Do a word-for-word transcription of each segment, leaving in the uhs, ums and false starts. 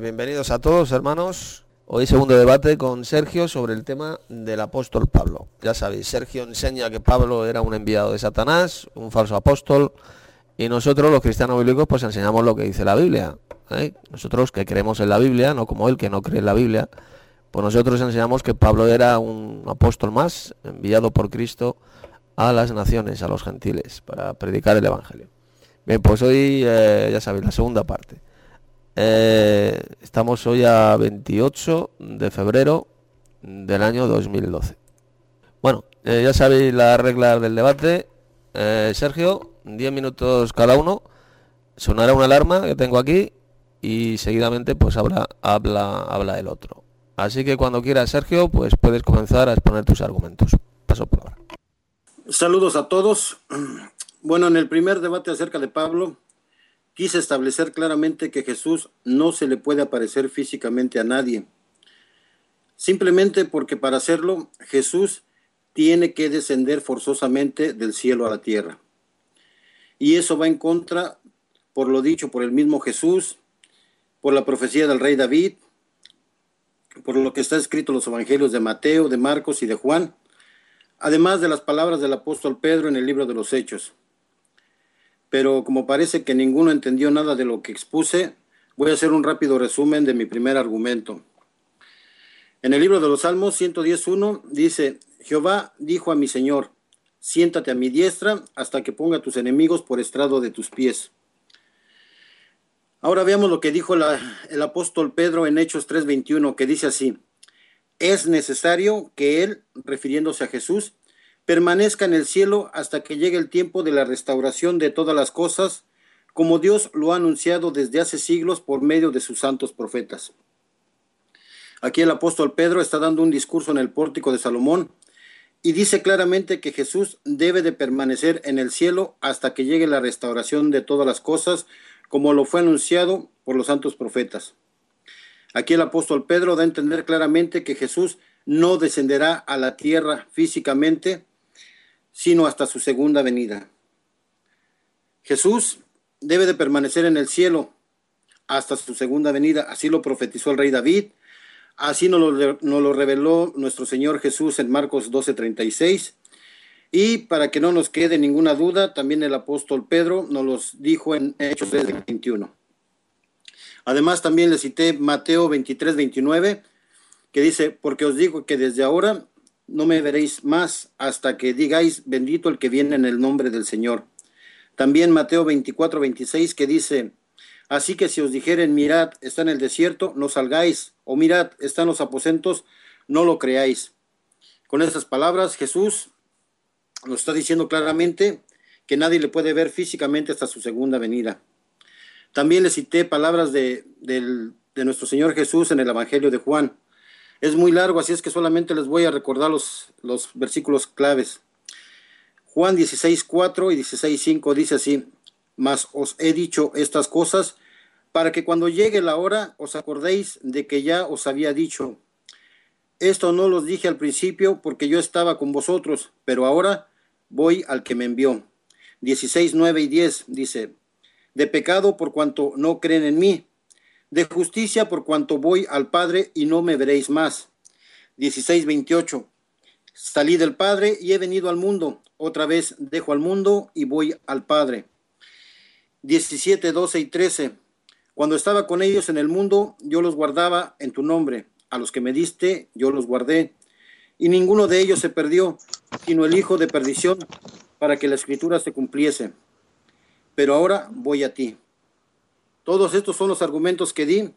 bienvenidos a todos, hermanos. Hoy segundo debate con Sergio sobre el tema del apóstol Pablo. Ya sabéis, Sergio enseña que Pablo era un enviado de Satanás, un falso apóstol, y nosotros los cristianos bíblicos pues enseñamos lo que dice la Biblia, ¿eh? Nosotros que creemos en la Biblia, no como él que no cree en la Biblia, pues nosotros enseñamos que Pablo era un apóstol más, enviado por Cristo a las naciones, a los gentiles, para predicar el Evangelio. Bien, pues hoy, eh, ya sabéis, la segunda parte. Eh, estamos hoy a veintiocho de febrero del año dos mil doce. Bueno, eh, ya sabéis las reglas del debate. eh, Sergio, diez minutos cada uno. Sonará una alarma que tengo aquí y seguidamente pues habla, habla, habla el otro. Así que cuando quieras, Sergio, pues puedes comenzar a exponer tus argumentos. Paso palabra. Saludos a todos. Bueno, en el primer debate acerca de Pablo, quise establecer claramente que Jesús no se le puede aparecer físicamente a nadie. Simplemente porque para hacerlo, Jesús tiene que descender forzosamente del cielo a la tierra. Y eso va en contra, por lo dicho por el mismo Jesús, por la profecía del rey David, por lo que está escrito en los evangelios de Mateo, de Marcos y de Juan, además de las palabras del apóstol Pedro en el libro de los Hechos. Pero como parece que ninguno entendió nada de lo que expuse, voy a hacer un rápido resumen de mi primer argumento. En el libro de los Salmos ciento diez uno dice: Jehová dijo a mi Señor, siéntate a mi diestra hasta que ponga a tus enemigos por estrado de tus pies. Ahora veamos lo que dijo la, el apóstol Pedro en Hechos tres veintiuno, que dice así: es necesario que él, refiriéndose a Jesús, permanezca en el cielo hasta que llegue el tiempo de la restauración de todas las cosas, como Dios lo ha anunciado desde hace siglos por medio de sus santos profetas. Aquí el apóstol Pedro está dando un discurso en el pórtico de Salomón y dice claramente que Jesús debe de permanecer en el cielo hasta que llegue la restauración de todas las cosas, como lo fue anunciado por los santos profetas. Aquí el apóstol Pedro da a entender claramente que Jesús no descenderá a la tierra físicamente, sino hasta su segunda venida. Jesús debe de permanecer en el cielo hasta su segunda venida, así lo profetizó el rey David, así nos lo, nos lo reveló nuestro Señor Jesús en Marcos doce treinta y seis, y para que no nos quede ninguna duda, también el apóstol Pedro nos los dijo en Hechos tres veintiuno. Además también le cité Mateo veintitrés veintinueve, que dice: porque os digo que desde ahora no me veréis más hasta que digáis bendito el que viene en el nombre del Señor. También Mateo veinticuatro veintiséis, que dice: así que si os dijeren mirad, está en el desierto, no salgáis, o mirad, está en los aposentos, no lo creáis. Con estas palabras Jesús nos está diciendo claramente que nadie le puede ver físicamente hasta su segunda venida. También le cité palabras de, de, de nuestro Señor Jesús en el Evangelio de Juan. Es muy largo, así es que solamente les voy a recordar los, los versículos claves. Juan dieciséis cuatro y dieciséis cinco dice así: mas os he dicho estas cosas para que cuando llegue la hora os acordéis de que ya os había dicho. Esto no los dije al principio porque yo estaba con vosotros, pero ahora voy al que me envió. dieciséis nueve y diez dice: de pecado por cuanto no creen en mí, de justicia por cuanto voy al Padre y no me veréis más. dieciséis veintiocho, salí del Padre y he venido al mundo, otra vez dejo al mundo y voy al Padre. diecisiete doce y trece, cuando estaba con ellos en el mundo, yo los guardaba en tu nombre, a los que me diste, yo los guardé, y ninguno de ellos se perdió, sino el hijo de perdición, para que la escritura se cumpliese. Pero ahora voy a ti. Todos estos son los argumentos que di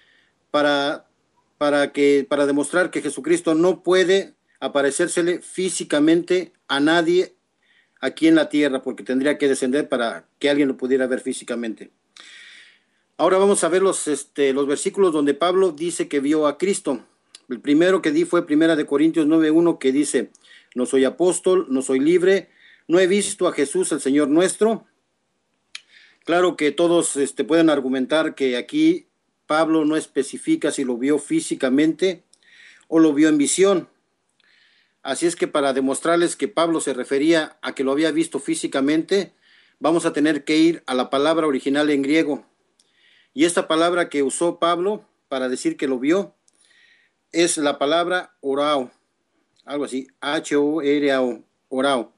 para, para, que, para demostrar que Jesucristo no puede aparecérsele físicamente a nadie aquí en la tierra, porque tendría que descender para que alguien lo pudiera ver físicamente. Ahora vamos a ver los, este, los versículos donde Pablo dice que vio a Cristo. El primero que di fue primera de Corintios nueve uno, que dice: no soy apóstol, no soy libre, no he visto a Jesús el Señor nuestro. Claro que todos este, pueden argumentar que aquí Pablo no especifica si lo vio físicamente o lo vio en visión. Así es que para demostrarles que Pablo se refería a que lo había visto físicamente, vamos a tener que ir a la palabra original en griego. Y esta palabra que usó Pablo para decir que lo vio es la palabra orao, algo así, H O R A O, orao.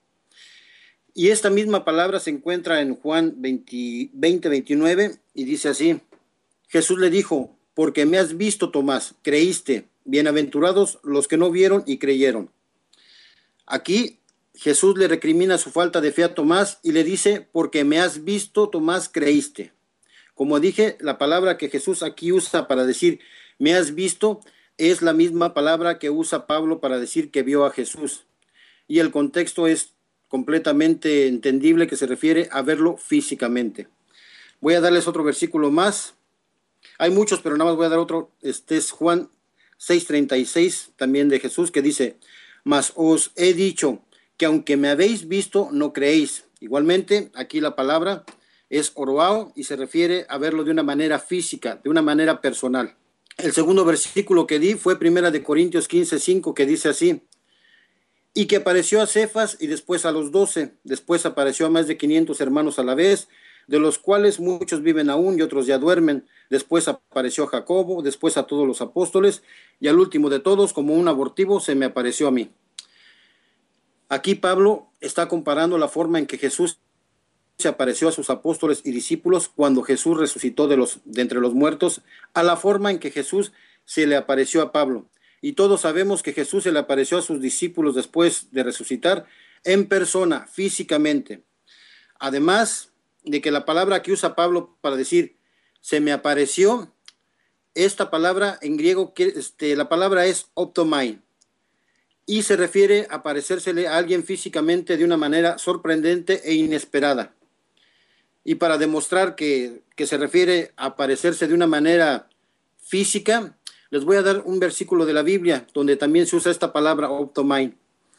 Y esta misma palabra se encuentra en Juan veinte, veinte, veintinueve y dice así: Jesús le dijo, porque me has visto, Tomás, creíste. Bienaventurados los que no vieron y creyeron. Aquí Jesús le recrimina su falta de fe a Tomás y le dice, porque me has visto, Tomás, creíste. Como dije, la palabra que Jesús aquí usa para decir me has visto es la misma palabra que usa Pablo para decir que vio a Jesús. Y el contexto es completamente entendible, que se refiere a verlo físicamente. Voy a darles otro versículo más. Hay muchos, pero nada más voy a dar otro. Este es Juan seis treinta y seis, también de Jesús, que dice, mas os he dicho que aunque me habéis visto, no creéis. Igualmente, aquí la palabra es oroao y se refiere a verlo de una manera física, de una manera personal. El segundo versículo que di fue primera de Corintios quince cinco, que dice así, y que apareció a Cefas y después a los doce, después apareció a más de quinientos hermanos a la vez, de los cuales muchos viven aún y otros ya duermen. Después apareció a Jacobo, después a todos los apóstoles, y al último de todos, como un abortivo, se me apareció a mí. Aquí Pablo está comparando la forma en que Jesús se apareció a sus apóstoles y discípulos cuando Jesús resucitó de, los, de entre los muertos, a la forma en que Jesús se le apareció a Pablo. Y todos sabemos que Jesús se le apareció a sus discípulos después de resucitar en persona, físicamente. Además de que la palabra que usa Pablo para decir se me apareció, esta palabra en griego, este, la palabra es optomai, y se refiere a aparecérsele a alguien físicamente de una manera sorprendente e inesperada. Y para demostrar que, que se refiere a aparecerse de una manera física, les voy a dar un versículo de la Biblia donde también se usa esta palabra optomai.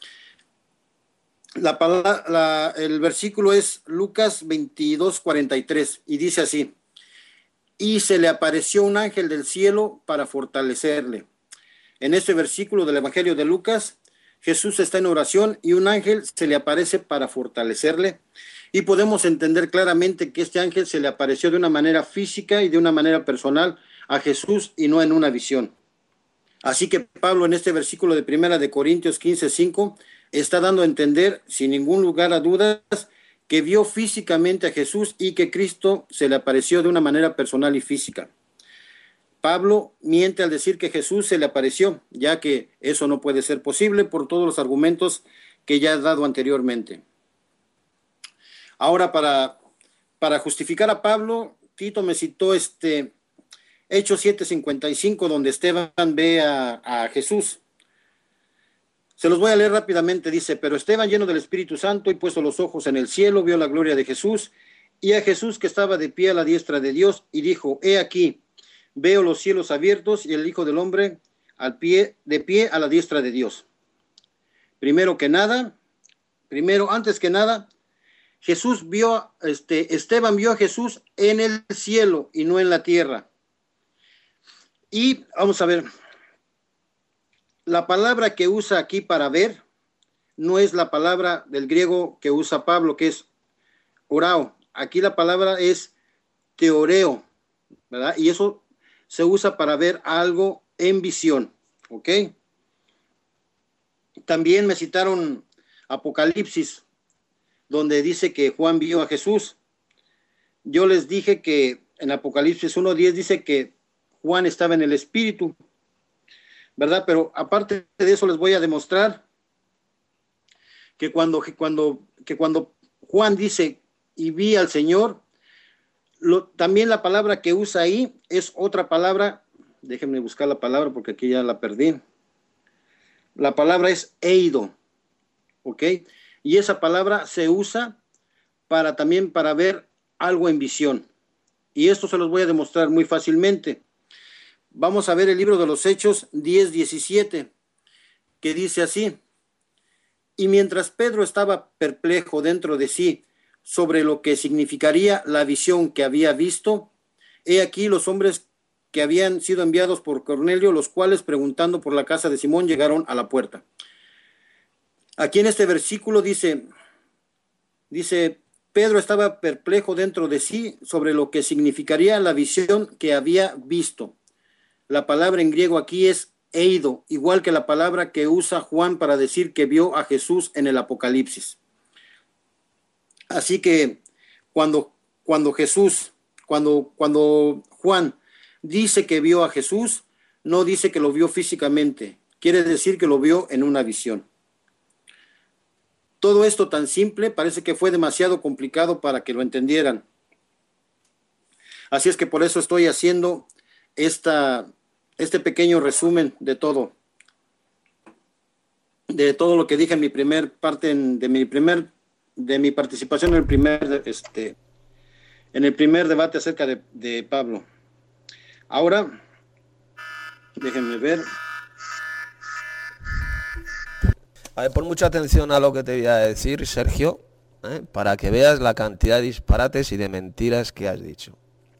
La palabra, la, el versículo es Lucas veintidós cuarenta y tres y dice así, y se le apareció un ángel del cielo para fortalecerle. En este versículo del Evangelio de Lucas, Jesús está en oración y un ángel se le aparece para fortalecerle, y podemos entender claramente que este ángel se le apareció de una manera física y de una manera personal a Jesús y no en una visión. Así que Pablo en este versículo de primera de Corintios quince cinco está dando a entender sin ningún lugar a dudas que vio físicamente a Jesús y que Cristo se le apareció de una manera personal y física. Pablo miente al decir que Jesús se le apareció, ya que eso no puede ser posible por todos los argumentos que ya he dado anteriormente. Ahora, para, para justificar a Pablo, Tito me citó este Hechos siete cincuenta y cinco, donde Esteban ve a, a Jesús. Se los voy a leer rápidamente. Dice, pero Esteban, lleno del Espíritu Santo y puesto los ojos en el cielo, vio la gloria de Jesús y a Jesús que estaba de pie a la diestra de Dios, y dijo, he aquí, veo los cielos abiertos y el Hijo del Hombre al pie, de pie a la diestra de Dios. Primero que nada, primero, antes que nada, Jesús vio, este, Esteban vio a Jesús en el cielo y no en la tierra. Y vamos a ver, la palabra que usa aquí para ver no es la palabra del griego que usa Pablo, que es orao. Aquí la palabra es teoreo, ¿verdad? Y eso se usa para ver algo en visión, ¿ok? También me citaron Apocalipsis, donde dice que Juan vio a Jesús. Yo les dije que en Apocalipsis uno diez dice que Juan estaba en el Espíritu, ¿verdad? Pero aparte de eso les voy a demostrar que cuando, que cuando, que cuando Juan dice y vi al Señor, lo, también la palabra que usa ahí es otra palabra. Déjenme buscar la palabra porque aquí ya la perdí. La palabra es eido, ¿ok? Y esa palabra se usa para también para ver algo en visión. Y esto se los voy a demostrar muy fácilmente. Vamos a ver el libro de los Hechos diez diecisiete, que dice así, y mientras Pedro estaba perplejo dentro de sí sobre lo que significaría la visión que había visto, he aquí los hombres que habían sido enviados por Cornelio, los cuales preguntando por la casa de Simón llegaron a la puerta. Aquí en este versículo dice, dice, Pedro estaba perplejo dentro de sí sobre lo que significaría la visión que había visto. La palabra en griego aquí es eido, igual que la palabra que usa Juan para decir que vio a Jesús en el Apocalipsis. Así que cuando, cuando Jesús, cuando, cuando Juan dice que vio a Jesús, no dice que lo vio físicamente, quiere decir que lo vio en una visión. Todo esto tan simple parece que fue demasiado complicado para que lo entendieran. Así es que por eso estoy haciendo esta, este pequeño resumen de todo, de todo lo que dije en mi primer parte, en, de mi primer de mi participación en el primer, este, en el primer debate acerca de, de Pablo. Ahora, déjenme ver. A ver, pon mucha atención a lo que te voy a decir, Sergio, ¿eh? para que veas la cantidad de disparates y de mentiras que has dicho.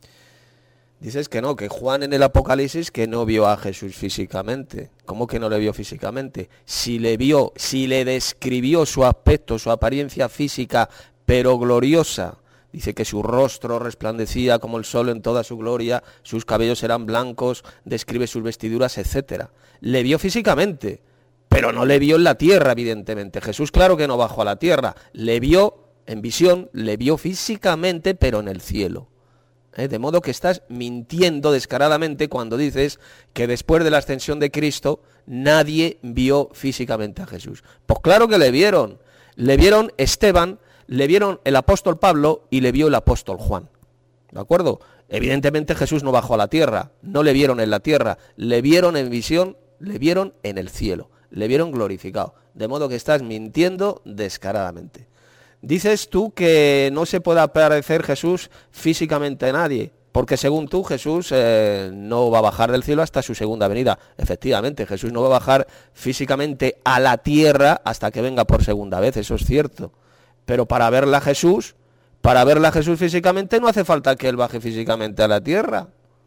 Dices que no, que Juan en el Apocalipsis que no vio a Jesús físicamente. ¿Cómo que no le vio físicamente? Si le vio, si le describió su aspecto, su apariencia física, pero gloriosa. Dice que su rostro resplandecía como el sol en toda su gloria, sus cabellos eran blancos, describe sus vestiduras, etcétera. Le vio físicamente, pero no le vio en la tierra, evidentemente. Jesús, claro que no bajó a la tierra. Le vio en visión, le vio físicamente, pero en el cielo. ¿Eh? De modo que estás mintiendo descaradamente cuando dices que después de la ascensión de Cristo nadie vio físicamente a Jesús. Pues claro que le vieron. Le vieron Esteban, le vieron el apóstol Pablo y le vio el apóstol Juan. ¿De acuerdo? Evidentemente Jesús no bajó a la tierra, no le vieron en la tierra, le vieron en visión, le vieron en el cielo, le vieron glorificado. De modo que estás mintiendo descaradamente. Dices tú que no se puede aparecer Jesús físicamente a nadie, porque según tú Jesús eh, no va a bajar del cielo hasta su segunda venida. Efectivamente, Jesús no va a bajar físicamente a la tierra hasta que venga por segunda vez, eso es cierto. Pero para verla a Jesús, para verla a Jesús físicamente no hace falta que Él baje físicamente a la tierra.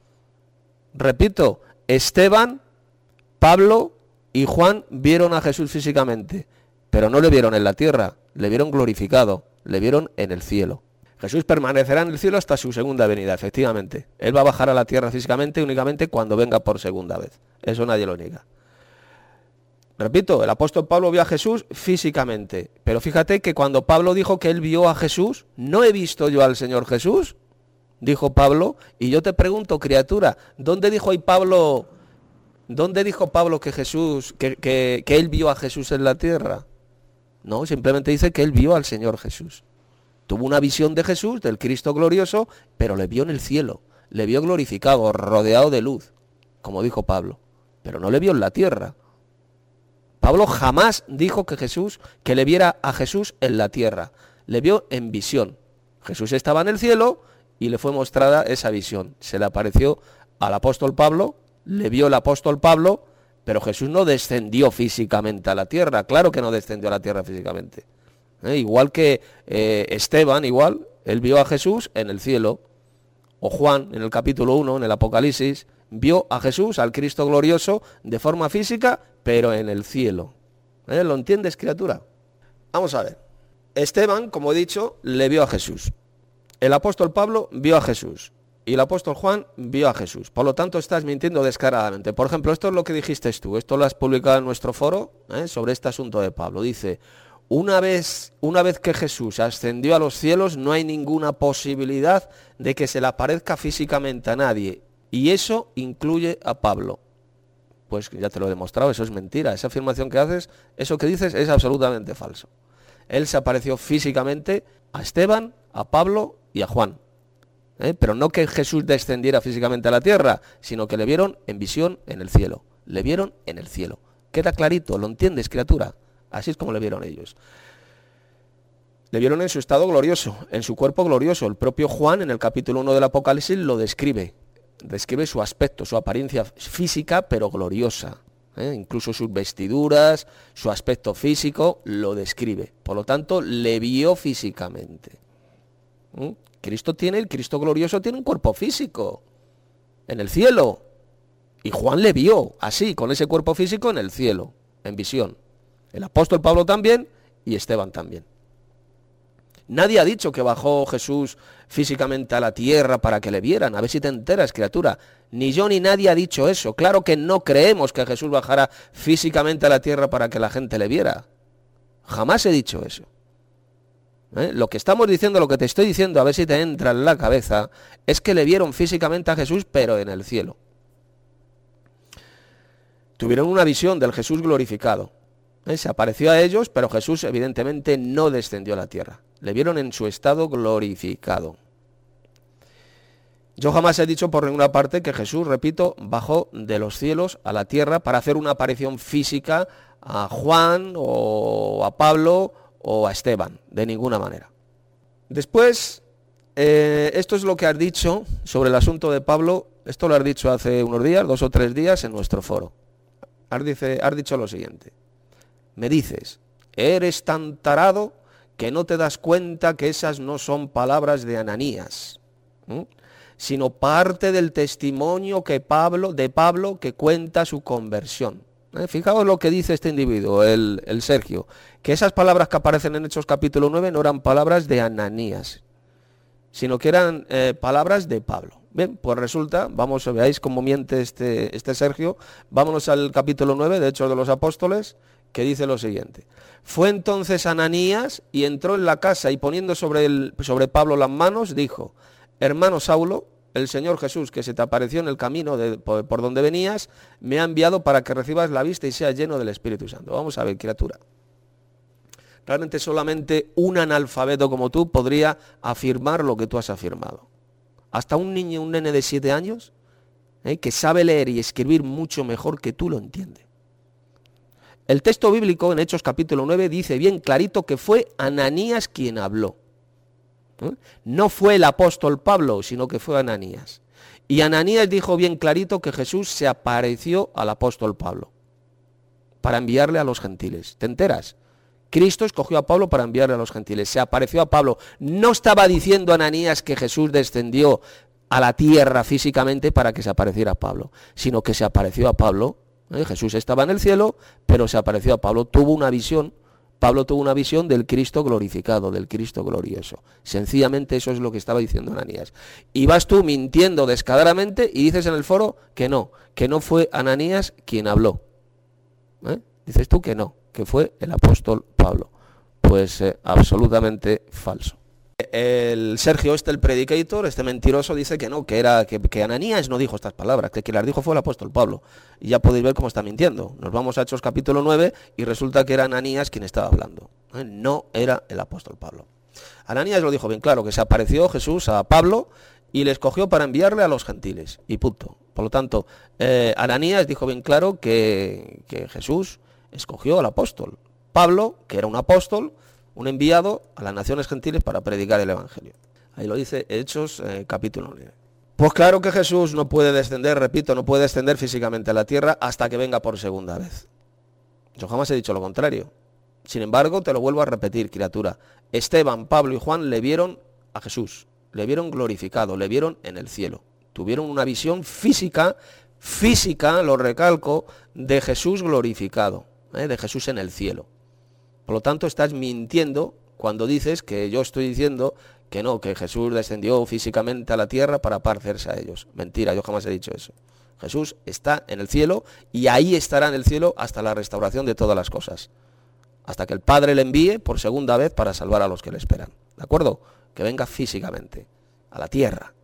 Repito, Esteban, Pablo y Juan vieron a Jesús físicamente, pero no le vieron en la tierra. Le vieron glorificado, le vieron en el cielo. Jesús permanecerá en el cielo hasta su segunda venida, efectivamente. Él va a bajar a la tierra físicamente únicamente cuando venga por segunda vez. Eso nadie lo niega. Repito, el apóstol Pablo vio a Jesús físicamente. Pero fíjate que cuando Pablo dijo que él vio a Jesús, ¿no he visto yo al Señor Jesús? Dijo Pablo. Y yo te pregunto, criatura, ¿dónde dijo ahí Pablo, dónde dijo Pablo que Jesús, que, que, que él vio a Jesús en la tierra? No, simplemente dice que él vio al Señor Jesús. Tuvo una visión de Jesús, del Cristo glorioso, pero le vio en el cielo, le vio glorificado, rodeado de luz, como dijo Pablo, pero no le vio en la tierra. Pablo jamás dijo que Jesús, que le viera a Jesús en la tierra, le vio en visión. Jesús estaba en el cielo y le fue mostrada esa visión. Se le apareció al apóstol Pablo, le vio el apóstol Pablo, pero Jesús no descendió físicamente a la tierra, claro que no descendió a la tierra físicamente. ¿Eh? Igual que eh, Esteban, igual, él vio a Jesús en el cielo, o Juan, en el capítulo uno, en el Apocalipsis, vio a Jesús, al Cristo glorioso, de forma física, pero en el cielo. ¿Eh? ¿Lo entiendes, criatura? Vamos a ver. Esteban, como he dicho, le vio a Jesús. El apóstol Pablo vio a Jesús. Y el apóstol Juan vio a Jesús. Por lo tanto, estás mintiendo descaradamente. Por ejemplo, esto es lo que dijiste tú. Esto lo has publicado en nuestro foro ¿eh? sobre este asunto de Pablo. Dice, una vez, una vez que Jesús ascendió a los cielos, no hay ninguna posibilidad de que se le aparezca físicamente a nadie. Y eso incluye a Pablo. Pues ya te lo he demostrado, eso es mentira. Esa afirmación que haces, eso que dices es absolutamente falso. Él se apareció físicamente a Esteban, a Pablo y a Juan. ¿Eh? Pero no que Jesús descendiera físicamente a la tierra, sino que le vieron en visión en el cielo. Le vieron en el cielo. Queda clarito, ¿lo entiendes, criatura? Así es como le vieron ellos. Le vieron en su estado glorioso, en su cuerpo glorioso. El propio Juan, en el capítulo uno del Apocalipsis, lo describe. Describe su aspecto, su apariencia física, pero gloriosa. ¿Eh? Incluso sus vestiduras, su aspecto físico, lo describe. Por lo tanto, le vio físicamente. ¿Eh? Cristo tiene, el Cristo glorioso tiene un cuerpo físico en el cielo. Y Juan le vio así, con ese cuerpo físico en el cielo, en visión. El apóstol Pablo también y Esteban también. Nadie ha dicho que bajó Jesús físicamente a la tierra para que le vieran. A ver si te enteras, criatura. Ni yo ni nadie ha dicho eso. Claro que no creemos que Jesús bajara físicamente a la tierra para que la gente le viera. Jamás he dicho eso. ¿Eh? Lo que estamos diciendo, lo que te estoy diciendo, a ver si te entra en la cabeza, es que le vieron físicamente a Jesús, pero en el cielo. Tuvieron una visión del Jesús glorificado. ¿Eh? Se apareció a ellos, pero Jesús evidentemente no descendió a la tierra. Le vieron en su estado glorificado. Yo jamás he dicho por ninguna parte que Jesús, repito, bajó de los cielos a la tierra para hacer una aparición física a Juan o a Pablo o a Esteban, de ninguna manera. Después, eh, esto es lo que has dicho sobre el asunto de Pablo, esto lo has dicho hace unos días, dos o tres días en nuestro foro. Has, dice, has dicho lo siguiente: me dices, eres tan tarado que no te das cuenta que esas no son palabras de Ananías, ¿eh? sino parte del testimonio que Pablo, de Pablo que cuenta su conversión. ¿Eh? Fijaos lo que dice este individuo, el, el Sergio, que esas palabras que aparecen en Hechos capítulo nueve no eran palabras de Ananías, sino que eran eh, palabras de Pablo. Bien, pues resulta, vamos, veáis cómo miente este, este Sergio, vámonos al capítulo nueve de Hechos de los Apóstoles, que dice lo siguiente: fue entonces Ananías y entró en la casa y poniendo sobre, el, sobre Pablo las manos, dijo: hermano Saulo, el Señor Jesús que se te apareció en el camino de, por, por donde venías, me ha enviado para que recibas la vista y seas lleno del Espíritu Santo. Vamos a ver, criatura. Realmente solamente un analfabeto como tú podría afirmar lo que tú has afirmado. Hasta un niño, un nene de siete años, ¿eh? que sabe leer y escribir mucho mejor que tú lo entiende. El texto bíblico en Hechos capítulo nueve dice bien clarito que fue Ananías quien habló. ¿Eh? No fue el apóstol Pablo, sino que fue Ananías. Y Ananías dijo bien clarito que Jesús se apareció al apóstol Pablo para enviarle a los gentiles. ¿Te enteras? Cristo escogió a Pablo para enviarle a los gentiles. Se apareció a Pablo. No estaba diciendo Ananías que Jesús descendió a la tierra físicamente para que se apareciera a Pablo, sino que se apareció a Pablo. ¿Eh? Jesús estaba en el cielo, pero se apareció a Pablo. Tuvo una visión. Pablo tuvo una visión del Cristo glorificado, del Cristo glorioso. Sencillamente eso es lo que estaba diciendo Ananías. Y vas tú mintiendo descaradamente y dices en el foro que no, que no fue Ananías quien habló. ¿Eh? Dices tú que no, que fue el apóstol Pablo. Pues eh, absolutamente falso. El Sergio, este el predicator, este mentiroso, dice que no, que era que, que Ananías no dijo estas palabras, que quien las dijo fue el apóstol Pablo. Y ya podéis ver cómo está mintiendo. Nos vamos a Hechos capítulo nueve y resulta que era Ananías quien estaba hablando. ¿Eh? No era el apóstol Pablo. Ananías lo dijo bien claro, que se apareció Jesús a Pablo y le escogió para enviarle a los gentiles. Y punto. Por lo tanto, eh, Ananías dijo bien claro que, que Jesús escogió al apóstol Pablo, que era un apóstol, un enviado a las naciones gentiles para predicar el evangelio. Ahí lo dice Hechos eh, capítulo nueve. Pues claro que Jesús no puede descender, repito, no puede descender físicamente a la tierra hasta que venga por segunda vez. Yo jamás he dicho lo contrario. Sin embargo, te lo vuelvo a repetir, criatura. Esteban, Pablo y Juan le vieron a Jesús, le vieron glorificado, le vieron en el cielo. Tuvieron una visión física, física, lo recalco, de Jesús glorificado, ¿eh? de Jesús en el cielo. Por lo tanto, estás mintiendo cuando dices que yo estoy diciendo que no, que Jesús descendió físicamente a la tierra para parecerse a ellos. Mentira, yo jamás he dicho eso. Jesús está en el cielo y ahí estará en el cielo hasta la restauración de todas las cosas. Hasta que el Padre le envíe por segunda vez para salvar a los que le esperan. ¿De acuerdo? Que venga físicamente a la tierra.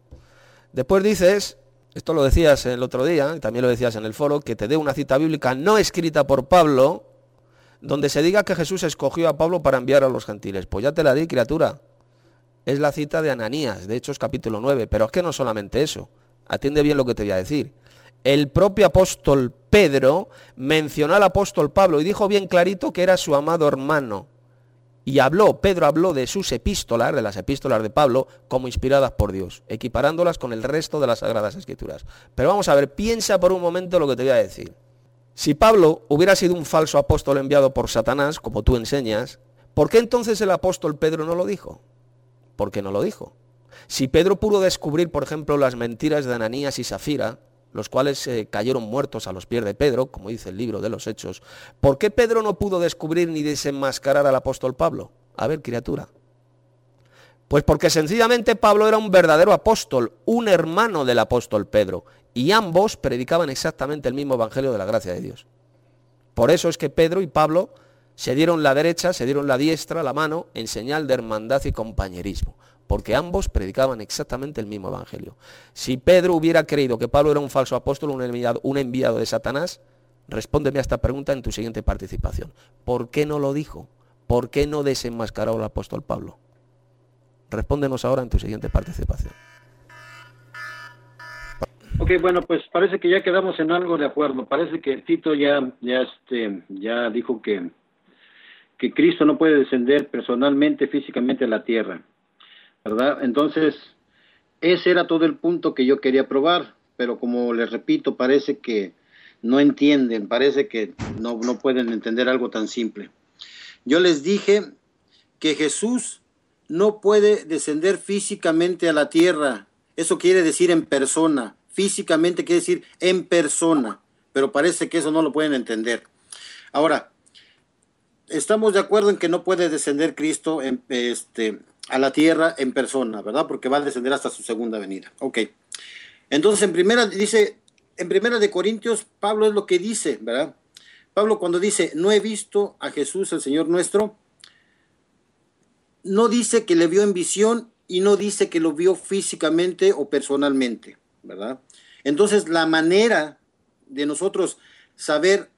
Después dices, esto lo decías el otro día, y también lo decías en el foro, que te dé una cita bíblica no escrita por Pablo, donde se diga que Jesús escogió a Pablo para enviar a los gentiles. Pues ya te la di, criatura. Es la cita de Ananías, de Hechos capítulo nueve. Pero es que no solamente eso. Atiende bien lo que te voy a decir. El propio apóstol Pedro mencionó al apóstol Pablo y dijo bien clarito que era su amado hermano. Y habló, Pedro habló de sus epístolas, de las epístolas de Pablo, como inspiradas por Dios, equiparándolas con el resto de las Sagradas Escrituras. Pero vamos a ver, piensa por un momento lo que te voy a decir. Si Pablo hubiera sido un falso apóstol enviado por Satanás, como tú enseñas, ¿por qué entonces el apóstol Pedro no lo dijo? ¿Por qué no lo dijo? Si Pedro pudo descubrir, por ejemplo, las mentiras de Ananías y Safira, los cuales eh, cayeron muertos a los pies de Pedro, como dice el libro de los Hechos, ¿por qué Pedro no pudo descubrir ni desenmascarar al apóstol Pablo? A ver, criatura, Pues porque sencillamente Pablo era un verdadero apóstol, un hermano del apóstol Pedro, y ambos predicaban exactamente el mismo evangelio de la gracia de Dios. Por eso es que Pedro y Pablo se dieron la derecha, se dieron la diestra, la mano, en señal de hermandad y compañerismo, porque ambos predicaban exactamente el mismo evangelio. Si Pedro hubiera creído que Pablo era un falso apóstol, un enviado, un enviado de Satanás, respóndeme a esta pregunta en tu siguiente participación. ¿Por qué no lo dijo? ¿Por qué no desenmascaró al apóstol Pablo? Respóndenos ahora en tu siguiente participación. Ok, bueno, pues parece que ya quedamos en algo de acuerdo. Parece que Tito ya, ya, este, ya dijo que, que Cristo no puede descender personalmente, físicamente a la tierra, ¿verdad? Entonces, ese era todo el punto que yo quería probar, pero como les repito, parece que no entienden, parece que no, no pueden entender algo tan simple. Yo les dije que Jesús no puede descender físicamente a la tierra. Eso quiere decir en persona. Físicamente quiere decir en persona, pero parece que eso no lo pueden entender. Ahora, estamos de acuerdo en que no puede descender Cristo en, este, a la tierra en persona, ¿verdad? Porque va a descender hasta su segunda venida. Ok. Entonces, en primera, dice, en primera de Corintios, Pablo es lo que dice, ¿verdad? Pablo cuando dice, no he visto a Jesús, el Señor nuestro, no dice que le vio en visión y no dice que lo vio físicamente o personalmente, ¿verdad? Entonces, la manera de nosotros saber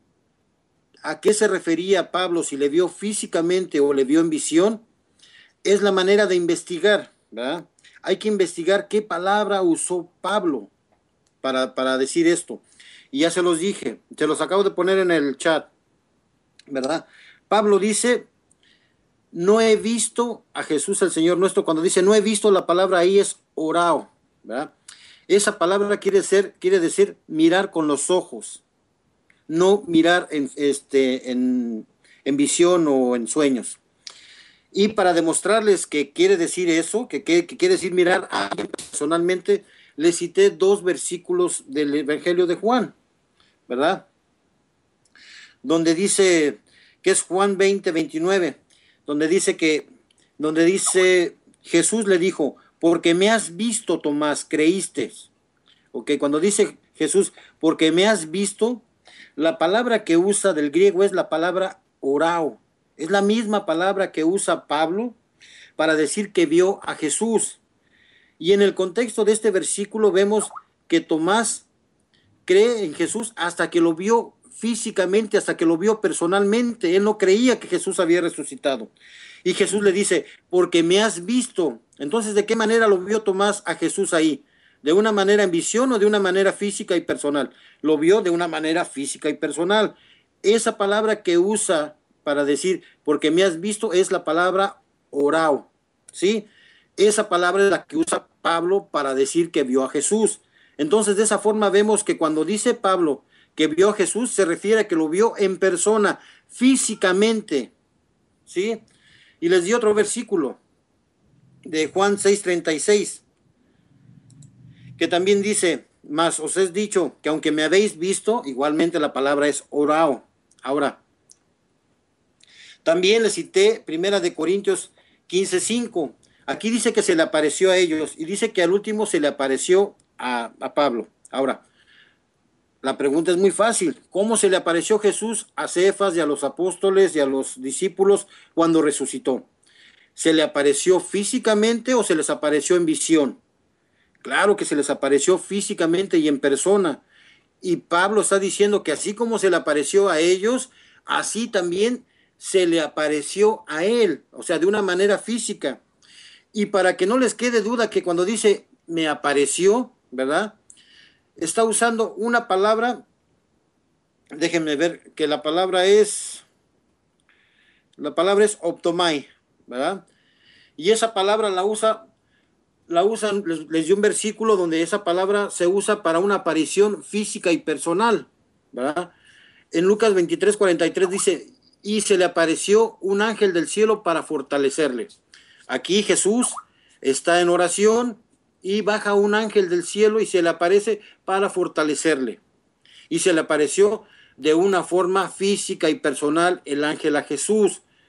a qué se refería Pablo, si le vio físicamente o le vio en visión, es la manera de investigar, ¿verdad? Hay que investigar qué palabra usó Pablo para, para decir esto. Y ya se los dije, se los acabo de poner en el chat, ¿verdad? Pablo dice, no he visto a Jesús el Señor nuestro. Cuando dice no he visto, la palabra ahí es orao, ¿verdad? Esa palabra quiere, ser, quiere decir mirar con los ojos, no mirar en, este, en, en visión o en sueños. Y para demostrarles que quiere decir eso, que, que, que quiere decir mirar a alguien personalmente, les cité dos versículos del Evangelio de Juan, ¿verdad? Donde dice, que es Juan veinte, veintinueve, donde dice que, donde dice, Jesús le dijo, porque me has visto, Tomás, creíste. Ok, cuando dice Jesús, porque me has visto, la palabra que usa del griego es la palabra orao. Es la misma palabra que usa Pablo para decir que vio a Jesús. Y en el contexto de este versículo vemos que Tomás cree en Jesús hasta que lo vio físicamente, hasta que lo vio personalmente. Él no creía que Jesús había resucitado. Y Jesús le dice, porque me has visto. Entonces, ¿de qué manera lo vio Tomás a Jesús ahí? ¿De una manera en visión o de una manera física y personal? Lo vio de una manera física y personal. Esa palabra que usa para decir, porque me has visto, es la palabra orao, ¿sí? Esa palabra es la que usa Pablo para decir que vio a Jesús. Entonces, de esa forma vemos que cuando dice Pablo que vio a Jesús, se refiere a que lo vio en persona, físicamente, ¿sí? Y les di otro versículo de Juan seis treinta y seis, que también dice, mas os he dicho que aunque me habéis visto, igualmente la palabra es orao. Ahora, también les cité Primera de Corintios quince cinco. Aquí dice que se le apareció a ellos y dice que al último se le apareció a, a Pablo. Ahora, la pregunta es muy fácil. ¿Cómo se le apareció Jesús a Cefas y a los apóstoles y a los discípulos cuando resucitó? ¿Se le apareció físicamente o se les apareció en visión? Claro que se les apareció físicamente y en persona. Y Pablo está diciendo que así como se le apareció a ellos, así también se le apareció a él, o sea, de una manera física. Y para que no les quede duda que cuando dice me apareció, ¿verdad? Está usando una palabra, déjenme ver, que la palabra es, la palabra es optomai, ¿verdad? Y esa palabra la usa, la usan, les, les dio un versículo donde esa palabra se usa para una aparición física y personal, ¿verdad? En Lucas veintitrés cuarenta y tres dice, y se le apareció un ángel del cielo para fortalecerle. Aquí Jesús está en oración y baja un ángel del cielo y se le aparece para fortalecerle. Y se le apareció de una forma física y personal el ángel a Jesús.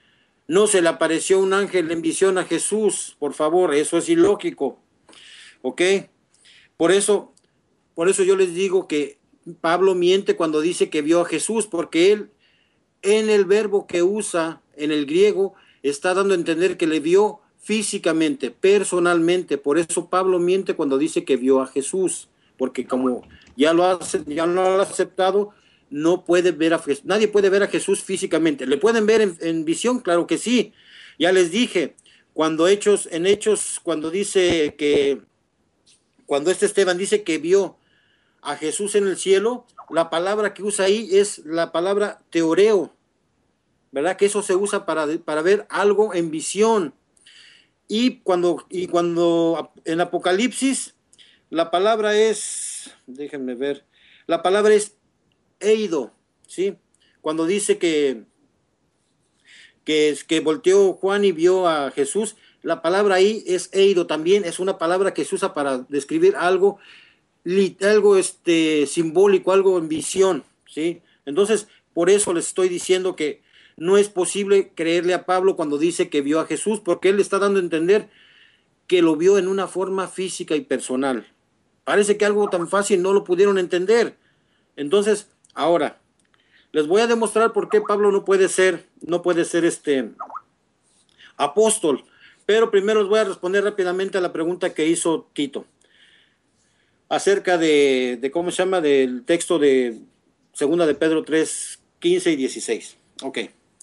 No se le apareció un ángel en visión a Jesús, por favor, eso es ilógico, ¿ok? Por eso, por eso yo les digo que Pablo miente cuando dice que vio a Jesús, porque él en el verbo que usa en el griego está dando a entender que le vio físicamente, personalmente. Por eso Pablo miente cuando dice que vio a Jesús, porque como ya lo ha, ya lo ha aceptado, no puede ver a Jesús. Nadie puede ver a Jesús físicamente. ¿Le pueden ver en, en visión? Claro que sí. Ya les dije, cuando hechos, en Hechos, cuando dice que, cuando este Esteban dice que vio a Jesús en el cielo, la palabra que usa ahí es la palabra teoreo, ¿verdad? Que eso se usa para, para ver algo en visión. Y cuando, y cuando en Apocalipsis, la palabra es, déjenme ver, la palabra es eido, ¿sí? Cuando dice que, que, que volteó Juan y vio a Jesús, la palabra ahí es eido, también es una palabra que se usa para describir algo, algo este, simbólico, algo en visión, ¿sí? Entonces, por eso les estoy diciendo que no es posible creerle a Pablo cuando dice que vio a Jesús, porque él le está dando a entender que lo vio en una forma física y personal. Parece que algo tan fácil no lo pudieron entender. Entonces, ahora, les voy a demostrar por qué Pablo no puede ser, no puede ser este apóstol. Pero primero les voy a responder rápidamente a la pregunta que hizo Tito acerca de, de ¿cómo se llama? Del texto de Segunda de Pedro tres, quince y dieciséis. Ok.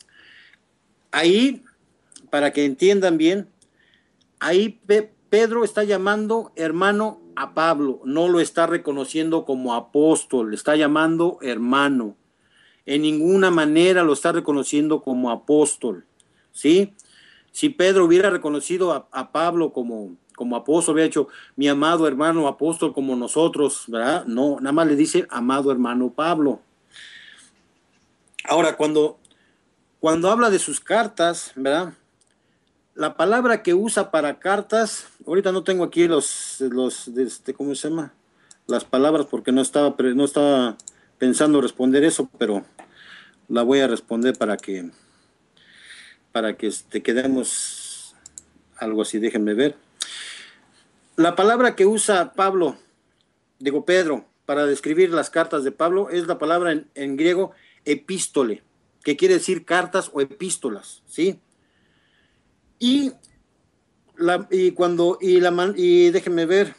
Ahí, para que entiendan bien, ahí Pe Pedro está llamando hermano a Pablo, no lo está reconociendo como apóstol, le está llamando hermano. En ninguna manera lo está reconociendo como apóstol, ¿sí? Si Pedro hubiera reconocido a, a Pablo como, como apóstol, hubiera dicho, mi amado hermano apóstol como nosotros, ¿verdad? No, nada más le dice, amado hermano Pablo. Ahora, cuando, cuando habla de sus cartas, ¿verdad? La palabra que usa para cartas, ahorita no tengo aquí los, los este, ¿cómo se llama? Las palabras porque no estaba, no estaba pensando responder eso, pero la voy a responder para que, para que este, quedemos algo así, déjenme ver. La palabra que usa Pablo, digo Pedro, para describir las cartas de Pablo es la palabra en, en griego epístole, que quiere decir cartas o epístolas, ¿sí? Y, la, y cuando, y la, y déjenme ver,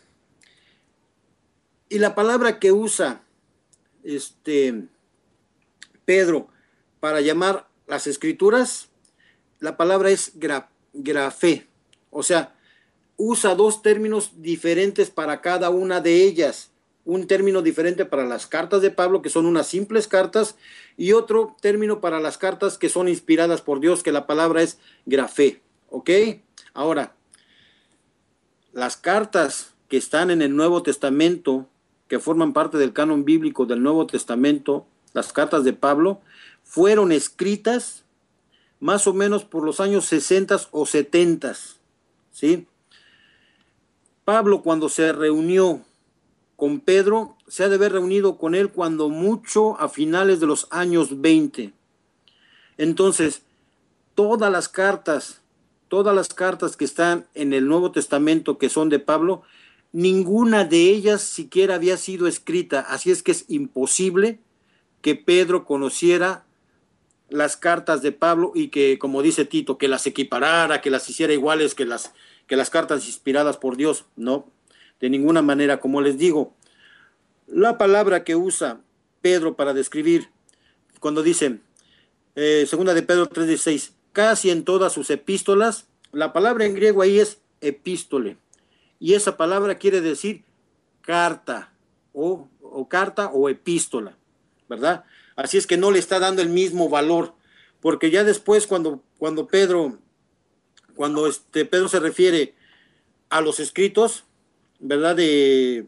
y la palabra que usa este Pedro para llamar las escrituras, la palabra es gra, grafé, o sea, usa dos términos diferentes para cada una de ellas. Un término diferente para las cartas de Pablo, que son unas simples cartas, y otro término para las cartas que son inspiradas por Dios, que la palabra es grafé. ¿Ok? Ahora, las cartas que están en el Nuevo Testamento, que forman parte del canon bíblico del Nuevo Testamento, las cartas de Pablo, fueron escritas más o menos por los años sesenta o setenta, ¿sí? Pablo, cuando se reunió con Pedro, se ha de haber reunido con él cuando mucho a finales de los años veinte. Entonces, todas las cartas, todas las cartas que están en el Nuevo Testamento que son de Pablo, ninguna de ellas siquiera había sido escrita. Así es que es imposible que Pedro conociera las cartas de Pablo y que, como dice Tito, que las equiparara, que las hiciera iguales que las, que las cartas inspiradas por Dios. No, de ninguna manera. Como les digo, la palabra que usa Pedro para describir, cuando dice, eh, segunda de Pedro tres dieciséis, casi en todas sus epístolas, la palabra en griego ahí es epístole, y esa palabra quiere decir carta, o, o carta o epístola, ¿verdad? Así es que no le está dando el mismo valor, porque ya después cuando, cuando Pedro, cuando este Pedro se refiere a los escritos, ¿verdad? De,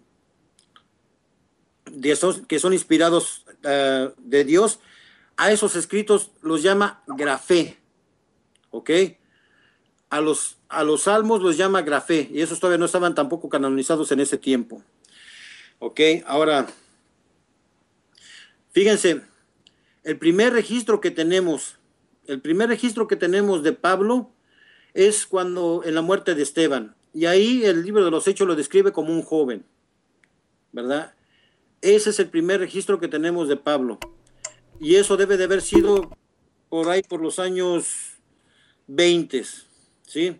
de esos que son inspirados uh, de Dios, a esos escritos los llama grafé, ¿ok? A los, a los salmos los llama grafé, y esos todavía no estaban tampoco canonizados en ese tiempo, ¿ok? Ahora, fíjense, el primer registro que tenemos El primer registro que tenemos de Pablo es cuando en la muerte de Esteban. Y ahí el libro de los Hechos lo describe como un joven, ¿verdad? Ese es el primer registro que tenemos de Pablo. Y eso debe de haber sido por ahí por los años veinte, ¿sí?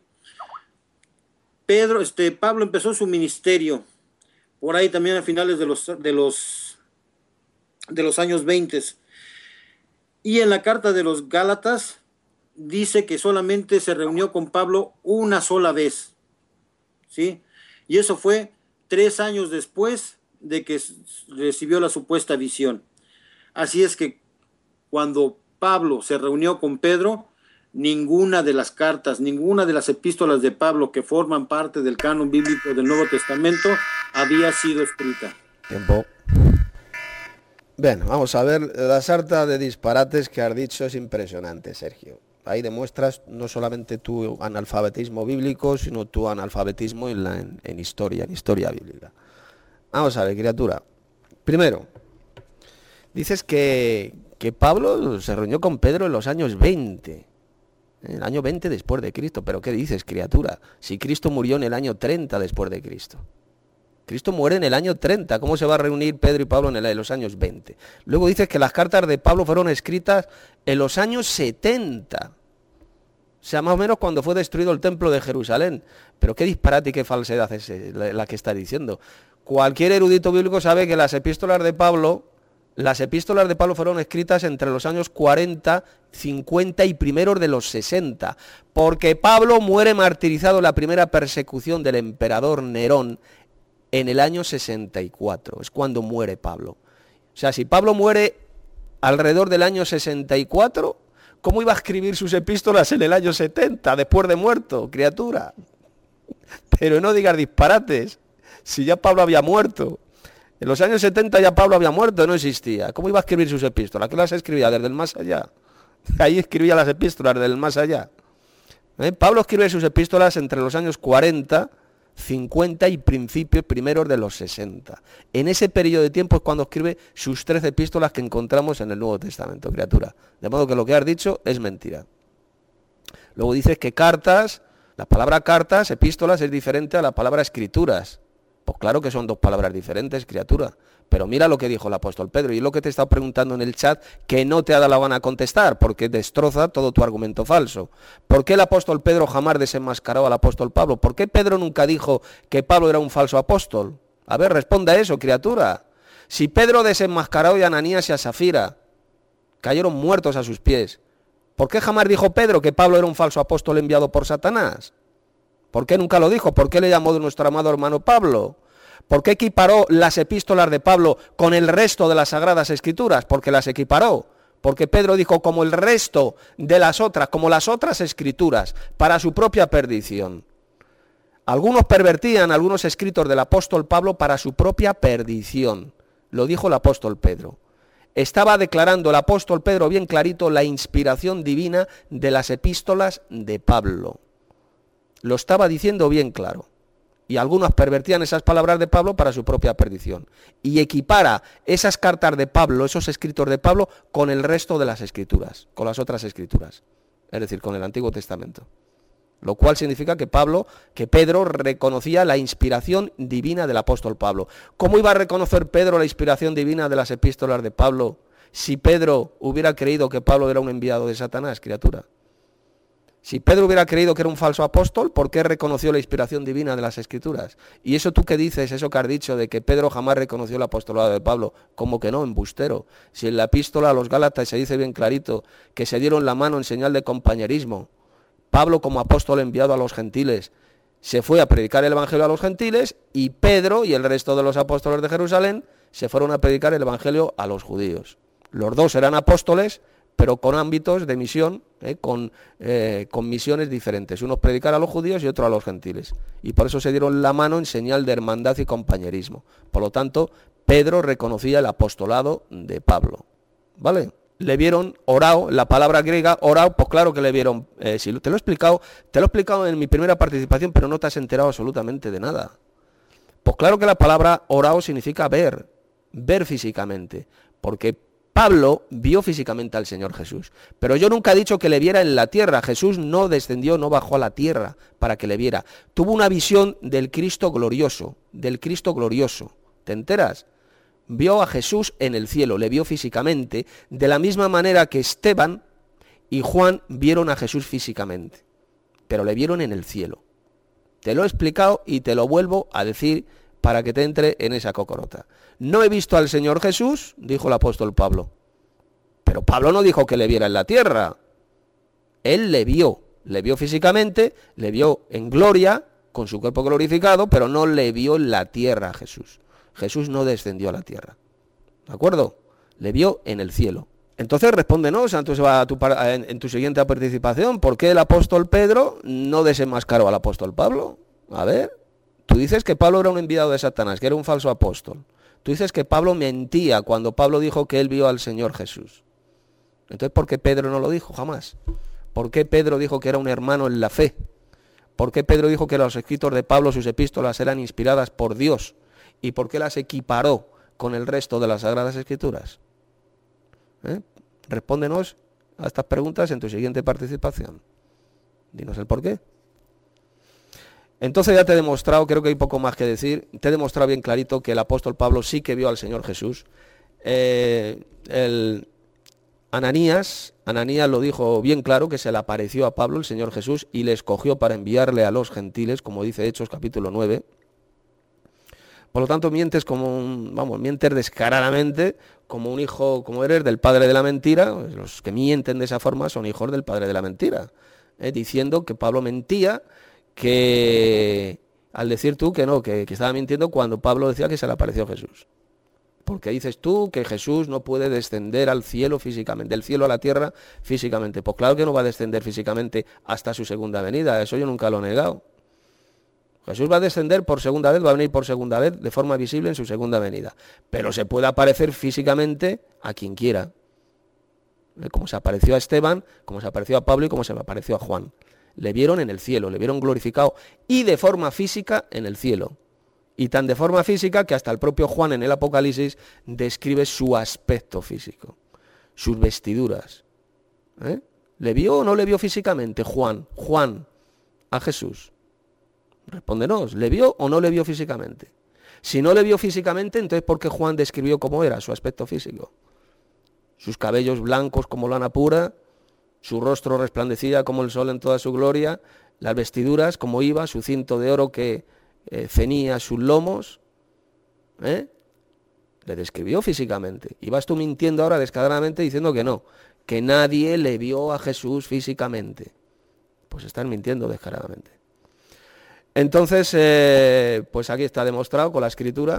Pedro, este, Pablo empezó su ministerio por ahí también a finales de los, de los, de los años veinte. Y en la carta de los Gálatas dice que solamente se reunió con Pablo una sola vez, ¿sí? Y eso fue tres años después de que recibió la supuesta visión. Así es que cuando Pablo se reunió con Pedro, ninguna de las cartas, ninguna de las epístolas de Pablo que forman parte del canon bíblico del Nuevo Testamento había sido escrita. Tiempo. Bien, vamos a ver, la sarta de disparates que has dicho es impresionante, Sergio. Ahí demuestras no solamente tu analfabetismo bíblico, sino tu analfabetismo en, la, en, en historia, en historia bíblica. Vamos a ver, criatura. Primero, dices que, que Pablo se reunió con Pedro en los años veinte. En el año veinte después de Cristo. ¿Pero qué dices, criatura? Si Cristo murió en el año treinta después de Cristo. Cristo muere en el año treinta. ¿Cómo se va a reunir Pedro y Pablo en, el, en los años veinte? Luego dices que las cartas de Pablo fueron escritas en los años setenta. O sea, más o menos cuando fue destruido el templo de Jerusalén. Pero qué disparate y qué falsedad es la, la que está diciendo. Cualquier erudito bíblico sabe que las epístolas de Pablo, las epístolas de Pablo fueron escritas entre los años cuarenta, cincuenta y primeros de los sesenta. Porque Pablo muere martirizado en la primera persecución del emperador Nerón en el año sesenta y cuatro, es cuando muere Pablo. O sea, si Pablo muere alrededor del año sesenta y cuatro, ¿cómo iba a escribir sus epístolas en el año setenta, después de muerto, criatura? Pero no digas disparates, si ya Pablo había muerto. En los años setenta ya Pablo había muerto, no existía. ¿Cómo iba a escribir sus epístolas? ¿Qué las escribía? Desde el más allá. Ahí escribía las epístolas desde el más allá. ¿Eh? Pablo escribe sus epístolas entre los años cuarenta, cincuenta y principios primeros de los sesenta. En ese periodo de tiempo es cuando escribe sus trece epístolas que encontramos en el Nuevo Testamento, criatura. De modo que lo que has dicho es mentira. Luego dices que cartas, la palabra cartas, epístolas, es diferente a la palabra escrituras. Pues claro que son dos palabras diferentes, criatura. Pero mira lo que dijo el apóstol Pedro, y es lo que te he estado preguntando en el chat, que no te ha dado la gana contestar, porque destroza todo tu argumento falso. ¿Por qué el apóstol Pedro jamás desenmascaró al apóstol Pablo? ¿Por qué Pedro nunca dijo que Pablo era un falso apóstol? A ver, responda eso, criatura. Si Pedro desenmascaró a Ananías y a Safira, cayeron muertos a sus pies, ¿por qué jamás dijo Pedro que Pablo era un falso apóstol enviado por Satanás? ¿Por qué nunca lo dijo? ¿Por qué le llamó de nuestro amado hermano Pablo? ¿Por qué equiparó las epístolas de Pablo con el resto de las Sagradas Escrituras? Porque las equiparó. Porque Pedro dijo como el resto de las otras, como las otras Escrituras, para su propia perdición. Algunos pervertían algunos escritos del apóstol Pablo para su propia perdición. Lo dijo el apóstol Pedro. Estaba declarando el apóstol Pedro bien clarito la inspiración divina de las epístolas de Pablo. Lo estaba diciendo bien claro. Y algunos pervertían esas palabras de Pablo para su propia perdición. Y equipara esas cartas de Pablo, esos escritos de Pablo, con el resto de las escrituras, con las otras escrituras. Es decir, con el Antiguo Testamento. Lo cual significa que Pablo, que Pedro reconocía la inspiración divina del apóstol Pablo. ¿Cómo iba a reconocer Pedro la inspiración divina de las epístolas de Pablo si Pedro hubiera creído que Pablo era un enviado de Satanás, criatura? Si Pedro hubiera creído que era un falso apóstol, ¿por qué reconoció la inspiración divina de las Escrituras? Y eso tú que dices, eso que has dicho de que Pedro jamás reconoció el apostolado de Pablo, ¿cómo que no, embustero? Si en la epístola a los Gálatas se dice bien clarito que se dieron la mano en señal de compañerismo, Pablo como apóstol enviado a los gentiles se fue a predicar el evangelio a los gentiles y Pedro y el resto de los apóstoles de Jerusalén se fueron a predicar el evangelio a los judíos. Los dos eran apóstoles, pero con ámbitos de misión, eh, con, eh, con misiones diferentes. Unos predicar a los judíos y otros a los gentiles. Y por eso se dieron la mano en señal de hermandad y compañerismo. Por lo tanto, Pedro reconocía el apostolado de Pablo. ¿Vale? Le vieron orao, la palabra griega orao, pues claro que le vieron, eh, si te lo he explicado, te lo he explicado en mi primera participación, pero no te has enterado absolutamente de nada. Pues claro que la palabra orao significa ver, ver físicamente, porque Pablo vio físicamente al Señor Jesús, pero yo nunca he dicho que le viera en la tierra. Jesús no descendió, no bajó a la tierra para que le viera. Tuvo una visión del Cristo glorioso, del Cristo glorioso. ¿Te enteras? Vio a Jesús en el cielo, le vio físicamente, de la misma manera que Esteban y Juan vieron a Jesús físicamente, pero le vieron en el cielo. Te lo he explicado y te lo vuelvo a decir para que te entre en esa cocorota. No he visto al Señor Jesús, dijo el apóstol Pablo. Pero Pablo no dijo que le viera en la tierra. Él le vio, le vio físicamente, le vio en gloria, con su cuerpo glorificado, pero no le vio en la tierra a Jesús. Jesús no descendió a la tierra. ¿De acuerdo? Le vio en el cielo. Entonces respóndenos a tu, a tu, en, en tu siguiente participación, ¿por qué el apóstol Pedro no desenmascaró al apóstol Pablo? A ver, tú dices que Pablo era un enviado de Satanás, que era un falso apóstol. Tú dices que Pablo mentía cuando Pablo dijo que él vio al Señor Jesús. Entonces, ¿por qué Pedro no lo dijo jamás? ¿Por qué Pedro dijo que era un hermano en la fe? ¿Por qué Pedro dijo que los escritos de Pablo, sus epístolas, eran inspiradas por Dios? ¿Y por qué las equiparó con el resto de las Sagradas Escrituras? ¿Eh? Respóndenos a estas preguntas en tu siguiente participación. Dinos el por qué. Entonces ya te he demostrado, creo que hay poco más que decir, te he demostrado bien clarito que el apóstol Pablo sí que vio al Señor Jesús. Eh, el Ananías, Ananías lo dijo bien claro, que se le apareció a Pablo el Señor Jesús y le escogió para enviarle a los gentiles, como dice Hechos capítulo nueve. Por lo tanto, mientes como un, vamos, mientes descaradamente, como un hijo, como eres del padre de la mentira. Los que mienten de esa forma son hijos del padre de la mentira, ¿eh? Diciendo que Pablo mentía, que al decir tú que no, que, que estaba mintiendo cuando Pablo decía que se le apareció Jesús. Porque dices tú que Jesús no puede descender al cielo físicamente, del cielo a la tierra físicamente. Pues claro que no va a descender físicamente hasta su segunda venida, eso yo nunca lo he negado. Jesús va a descender por segunda vez, va a venir por segunda vez de forma visible en su segunda venida. Pero se puede aparecer físicamente a quien quiera. Como se apareció a Esteban, como se apareció a Pablo y como se me apareció a Juan. Le vieron en el cielo, le vieron glorificado y de forma física en el cielo. Y tan de forma física que hasta el propio Juan en el Apocalipsis describe su aspecto físico, sus vestiduras. ¿Eh? ¿Le vio o no le vio físicamente Juan, Juan, a Jesús? Respóndenos, ¿le vio o no le vio físicamente? Si no le vio físicamente, entonces ¿por qué Juan describió cómo era su aspecto físico? Sus cabellos blancos como lana pura, su rostro resplandecía como el sol en toda su gloria, las vestiduras como iba, su cinto de oro que eh, ceñía sus lomos, ¿eh? Le describió físicamente. Y vas tú mintiendo ahora descaradamente diciendo que no, que nadie le vio a Jesús físicamente. Pues están mintiendo descaradamente. Entonces, eh, pues aquí está demostrado con la Escritura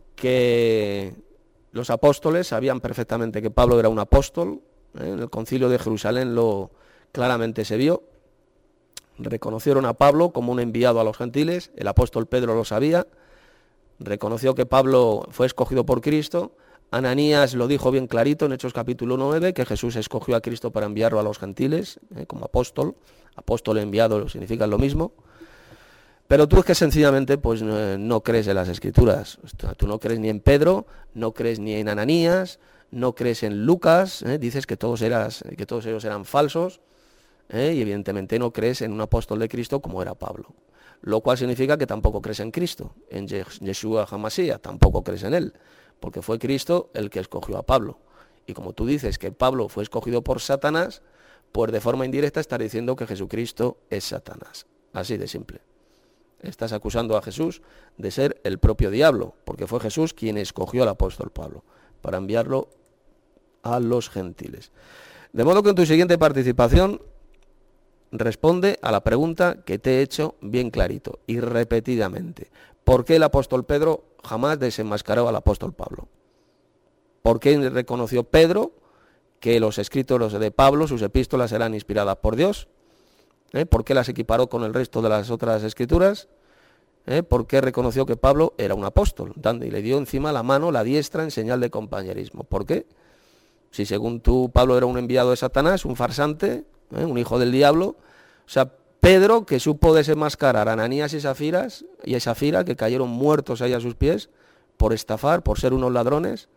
que los apóstoles sabían perfectamente que Pablo era un apóstol. ¿eh? En el concilio de Jerusalén lo claramente se vio. Reconocieron a Pablo como un enviado a los gentiles. El apóstol Pedro lo sabía. Reconoció que Pablo fue escogido por Cristo. Ananías lo dijo bien clarito en Hechos capítulo nueve, que Jesús escogió a Cristo para enviarlo a los gentiles, ¿eh? como apóstol. Apóstol e enviado significan lo mismo. Pero tú es que sencillamente pues no, no crees en las Escrituras. Tú no crees ni en Pedro, no crees ni en Ananías, no crees en Lucas, ¿eh? Dices que todos, eras, que todos ellos eran falsos, ¿eh? Y evidentemente no crees en un apóstol de Cristo como era Pablo. Lo cual significa que tampoco crees en Cristo, en Yeshua HaMashiach, tampoco crees en él, porque fue Cristo el que escogió a Pablo. Y como tú dices que Pablo fue escogido por Satanás, pues de forma indirecta estás diciendo que Jesucristo es Satanás. Así de simple. Estás acusando a Jesús de ser el propio diablo, porque fue Jesús quien escogió al apóstol Pablo para enviarlo a los gentiles. De modo que en tu siguiente participación responde a la pregunta que te he hecho bien clarito y repetidamente. ¿Por qué el apóstol Pedro jamás desenmascaró al apóstol Pablo? ¿Por qué reconoció Pedro que los escritos de Pablo, sus epístolas, eran inspiradas por Dios? ¿Eh? ¿Por qué las equiparó con el resto de las otras escrituras? ¿Eh? ¿Por qué reconoció que Pablo era un apóstol? Dando, y le dio encima la mano, la diestra, en señal de compañerismo. ¿Por qué? Si según tú Pablo era un enviado de Satanás, un farsante, ¿eh? un hijo del diablo. O sea, Pedro, que supo desenmascarar a Ananías y Zafiras, y a Zafira, que cayeron muertos ahí a sus pies, por estafar, por ser unos ladrones,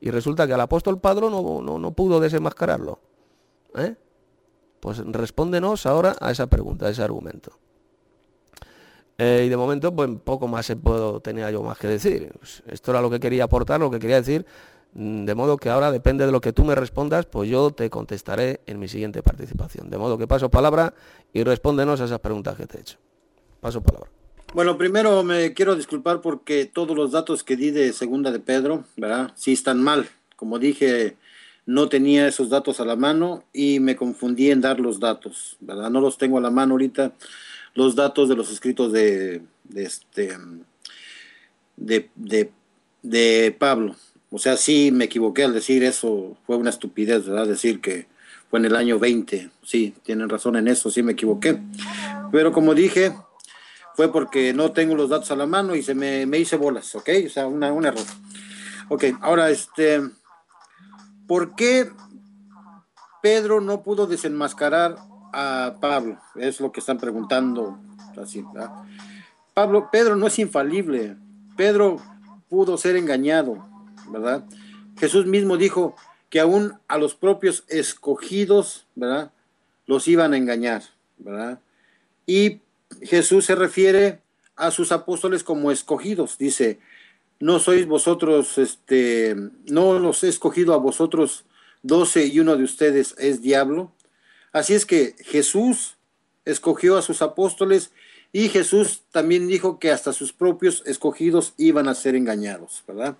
Y resulta que al apóstol Pablo no, no, no pudo desenmascararlo. ¿Eh? Pues respóndenos ahora a esa pregunta, a ese argumento. Eh, y de momento, pues poco más se puedo, tenía yo más que decir. Pues esto era lo que quería aportar, lo que quería decir, de modo que ahora depende de lo que tú me respondas, pues yo te contestaré en mi siguiente participación. De modo que paso palabra y respóndenos a esas preguntas que te he hecho. Paso palabra. Bueno, primero me quiero disculpar porque todos los datos que di de segunda de Pedro, ¿verdad? Sí están mal. Como dije, no tenía esos datos a la mano y me confundí en dar los datos, ¿verdad? No los tengo a la mano ahorita, los datos de los escritos de, de este de, de, de Pablo. O sea, sí me equivoqué al decir eso, fue una estupidez, ¿verdad? Decir que fue en el año veinte. Sí, tienen razón en eso, sí me equivoqué. Pero como dije, fue porque no tengo los datos a la mano y se me, me hice bolas, ¿ok? O sea, una, un error. Ok, ahora, este, ¿por qué Pedro no pudo desenmascarar a Pablo? Es lo que están preguntando, así, ¿verdad? Pablo, Pedro no es infalible. Pedro pudo ser engañado, ¿verdad? Jesús mismo dijo que aún a los propios escogidos, ¿verdad? Los iban a engañar, ¿verdad? Y Jesús se refiere a sus apóstoles como escogidos. Dice, no sois vosotros, este, no los he escogido a vosotros doce y uno de ustedes es diablo. Así es que Jesús escogió a sus apóstoles y Jesús también dijo que hasta sus propios escogidos iban a ser engañados, ¿verdad?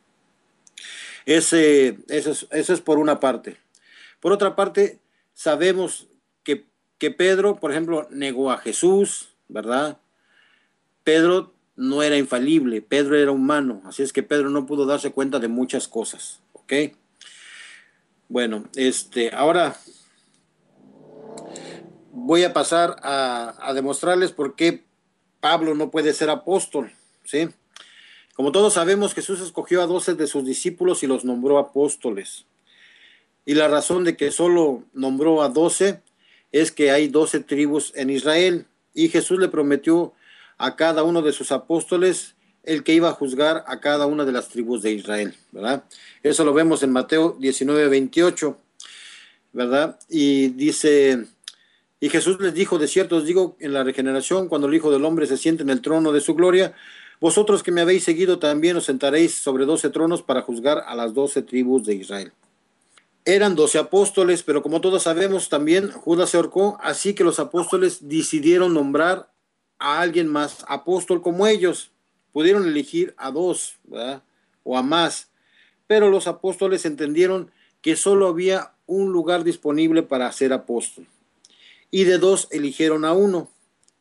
Ese, eso, es, eso es por una parte. Por otra parte, sabemos que, que Pedro, por ejemplo, negó a Jesús, ¿verdad? Pedro no era infalible, Pedro era humano, así es que Pedro no pudo darse cuenta de muchas cosas, ¿ok? Bueno, este, ahora voy a pasar a, a demostrarles por qué Pablo no puede ser apóstol, ¿sí? Como todos sabemos, Jesús escogió a doce de sus discípulos y los nombró apóstoles. Y la razón de que solo nombró a doce es que hay doce tribus en Israel y Jesús le prometió a cada uno de sus apóstoles el que iba a juzgar a cada una de las tribus de Israel, ¿verdad? Eso lo vemos en Mateo diecinueve veintiocho, ¿verdad? Y dice, y Jesús les dijo, de cierto os digo, en la regeneración, cuando el Hijo del Hombre se siente en el trono de su gloria, vosotros que me habéis seguido también os sentaréis sobre doce tronos para juzgar a las doce tribus de Israel. Eran doce apóstoles, pero como todos sabemos, también Judas se ahorcó, así que los apóstoles decidieron nombrar a alguien más apóstol como ellos. Pudieron elegir a dos, ¿verdad? O a más, pero los apóstoles entendieron que solo había un lugar disponible para ser apóstol, y de dos eligieron a uno.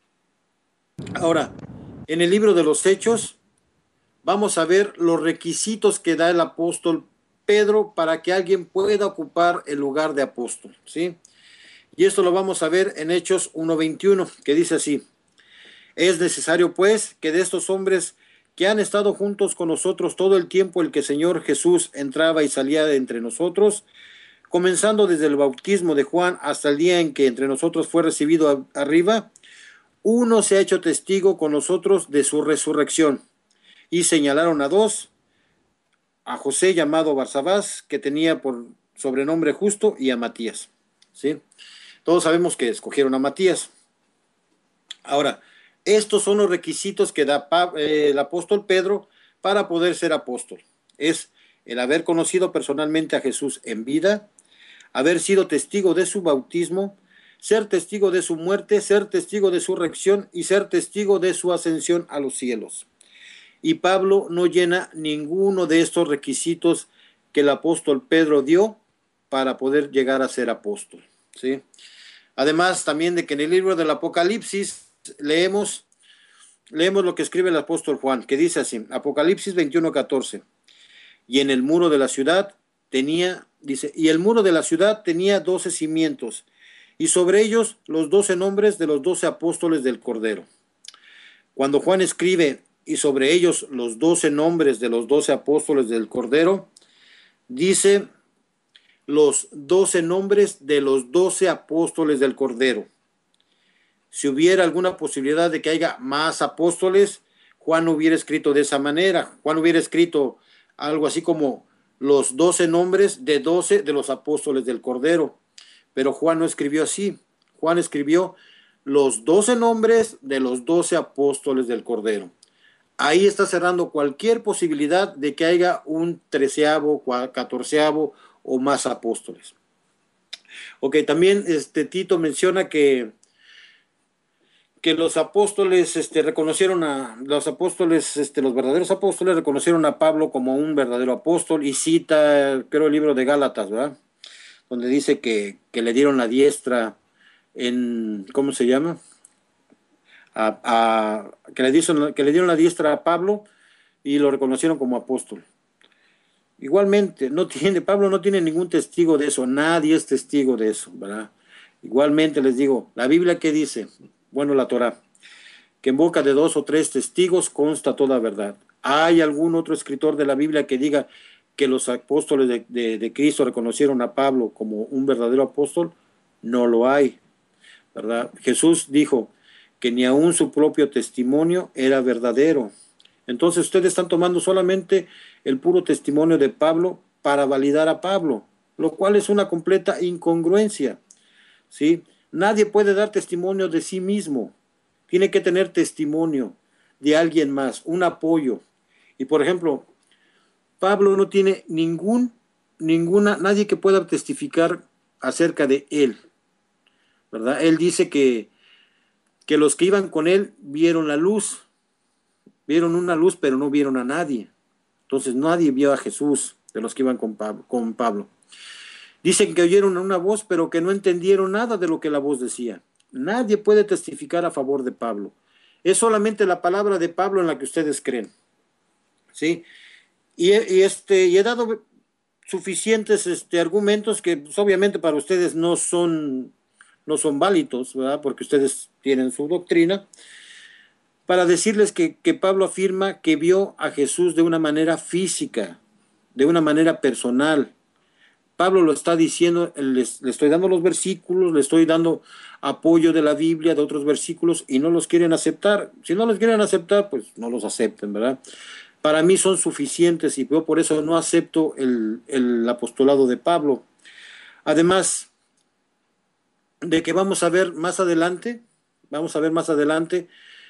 Ahora, en el libro de los Hechos, vamos a ver los requisitos que da el apóstol Pedro para que alguien pueda ocupar el lugar de apóstol, ¿sí? Y esto lo vamos a ver en Hechos uno veintiuno, que dice así: es necesario, pues, que de estos hombres que han estado juntos con nosotros todo el tiempo el que el Señor Jesús entraba y salía de entre nosotros, comenzando desde el bautismo de Juan hasta el día en que entre nosotros fue recibido a, arriba, uno se ha hecho testigo con nosotros de su resurrección. Y señalaron a dos, a José llamado Barsabás, que tenía por sobrenombre Justo, y a Matías, ¿sí? Todos sabemos que escogieron a Matías. Ahora, estos son los requisitos que da eh, el apóstol Pedro para poder ser apóstol. Es el haber conocido personalmente a Jesús en vida, haber sido testigo de su bautismo, ser testigo de su muerte, ser testigo de su resurrección y ser testigo de su ascensión a los cielos. Y Pablo no llena ninguno de estos requisitos que el apóstol Pedro dio para poder llegar a ser apóstol, ¿sí? Además, también de que en el libro del Apocalipsis leemos, leemos lo que escribe el apóstol Juan, que dice así, Apocalipsis veintiuno catorce, y en el muro de la ciudad tenía, dice, y el muro de la ciudad tenía doce cimientos, y sobre ellos los doce nombres de los doce apóstoles del Cordero. Cuando Juan escribe, y sobre ellos los doce nombres de los doce apóstoles del Cordero, dice los doce nombres de los doce apóstoles del Cordero. Si hubiera alguna posibilidad de que haya más apóstoles, Juan hubiera escrito de esa manera. Juan hubiera escrito algo así como los doce nombres de doce de los apóstoles del Cordero. Pero Juan no escribió así. Juan escribió los doce nombres de los doce apóstoles del Cordero. Ahí está cerrando cualquier posibilidad de que haya un treceavo, catorceavo o más apóstoles. Ok, también este Tito menciona que que los apóstoles este, reconocieron a los apóstoles, este, los verdaderos apóstoles reconocieron a Pablo como un verdadero apóstol, y cita, creo, el libro de Gálatas, ¿verdad? Donde dice que, que le dieron la diestra en, ¿cómo se llama? A, a, que, le dieron, que le dieron la diestra a Pablo y lo reconocieron como apóstol. Igualmente, no tiene, Pablo no tiene ningún testigo de eso, nadie es testigo de eso, ¿verdad? Igualmente les digo, la Biblia, ¿qué dice? Bueno, la Torá, que en boca de dos o tres testigos consta toda verdad. ¿Hay algún otro escritor de la Biblia que diga que los apóstoles de, de, de Cristo reconocieron a Pablo como un verdadero apóstol? No lo hay, ¿verdad? Jesús dijo que ni aun su propio testimonio era verdadero. Entonces ustedes están tomando solamente el puro testimonio de Pablo para validar a Pablo, lo cual es una completa incongruencia, ¿sí? Nadie puede dar testimonio de sí mismo. Tiene que tener testimonio de alguien más, un apoyo. Y por ejemplo, Pablo no tiene ningún, ninguna, nadie que pueda testificar acerca de él, ¿verdad? Él dice que, que los que iban con él vieron la luz, vieron una luz, pero no vieron a nadie. Entonces nadie vio a Jesús de los que iban con Pablo. Con Pablo. Dicen que oyeron una voz, pero que no entendieron nada de lo que la voz decía. Nadie puede testificar a favor de Pablo. Es solamente la palabra de Pablo en la que ustedes creen, ¿sí? Y, y, este, y he dado suficientes este, argumentos que pues, obviamente para ustedes no son, no son válidos, ¿verdad? Porque ustedes tienen su doctrina, para decirles que, que Pablo afirma que vio a Jesús de una manera física, de una manera personal. Pablo lo está diciendo, les, le estoy dando los versículos, le estoy dando apoyo de la Biblia, de otros versículos, y no los quieren aceptar. Si no los quieren aceptar, pues no los acepten, ¿verdad? Para mí son suficientes y yo por eso no acepto el, el apostolado de Pablo. Además de que vamos a ver más adelante, vamos a ver más adelante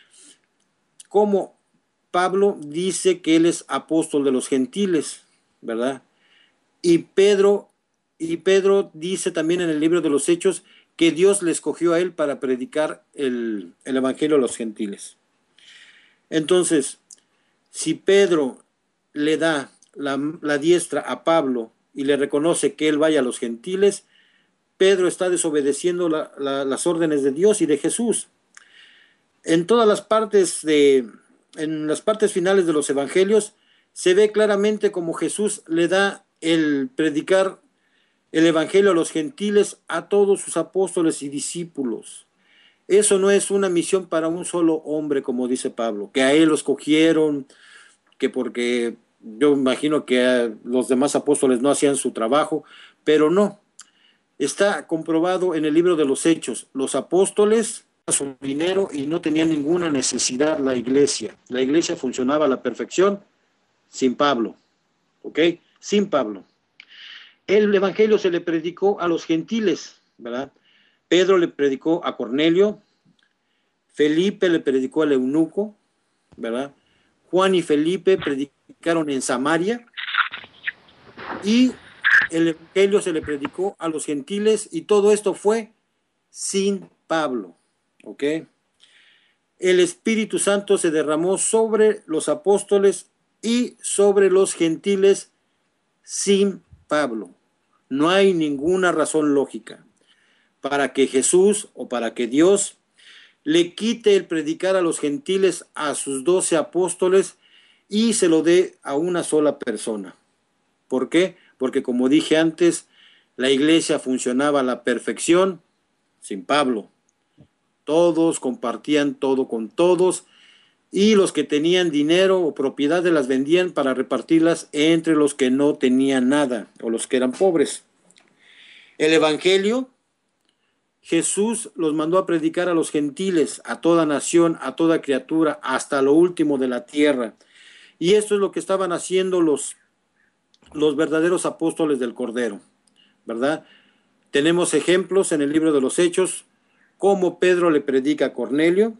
cómo Pablo dice que él es apóstol de los gentiles, ¿verdad? Y Pedro Y Pedro dice también en el libro de los Hechos que Dios le escogió a él para predicar el, el evangelio a los gentiles. Entonces, si Pedro le da la, la diestra a Pablo y le reconoce que él vaya a los gentiles, Pedro está desobedeciendo la, la, las órdenes de Dios y de Jesús. En todas las partes de, en las partes finales de los evangelios, se ve claramente como Jesús le da el predicar el evangelio a los gentiles, a todos sus apóstoles y discípulos. Eso no es una misión para un solo hombre, como dice Pablo, que a él lo escogieron, que porque yo imagino que los demás apóstoles no hacían su trabajo, pero no. Está comprobado en el libro de los Hechos. Los apóstoles su dinero y no tenían ninguna necesidad la iglesia. La iglesia funcionaba a la perfección sin Pablo, ¿ok? Sin Pablo. El evangelio se le predicó a los gentiles, ¿verdad? Pedro le predicó a Cornelio, Felipe le predicó al eunuco, ¿verdad? Juan y Felipe predicaron en Samaria y el evangelio se le predicó a los gentiles y todo esto fue sin Pablo, ¿ok? El Espíritu Santo se derramó sobre los apóstoles y sobre los gentiles sin Pablo. No hay ninguna razón lógica para que Jesús o para que Dios le quite el predicar a los gentiles a sus doce apóstoles y se lo dé a una sola persona. ¿Por qué? Porque como dije antes, la iglesia funcionaba a la perfección sin Pablo. Todos compartían todo con todos y los que tenían dinero o propiedades las vendían para repartirlas entre los que no tenían nada o los que eran pobres. El evangelio, Jesús los mandó a predicar a los gentiles, a toda nación, a toda criatura, hasta lo último de la tierra. Y esto es lo que estaban haciendo los, los verdaderos apóstoles del Cordero, ¿verdad? Tenemos ejemplos en el libro de los Hechos, cómo Pedro le predica a Cornelio,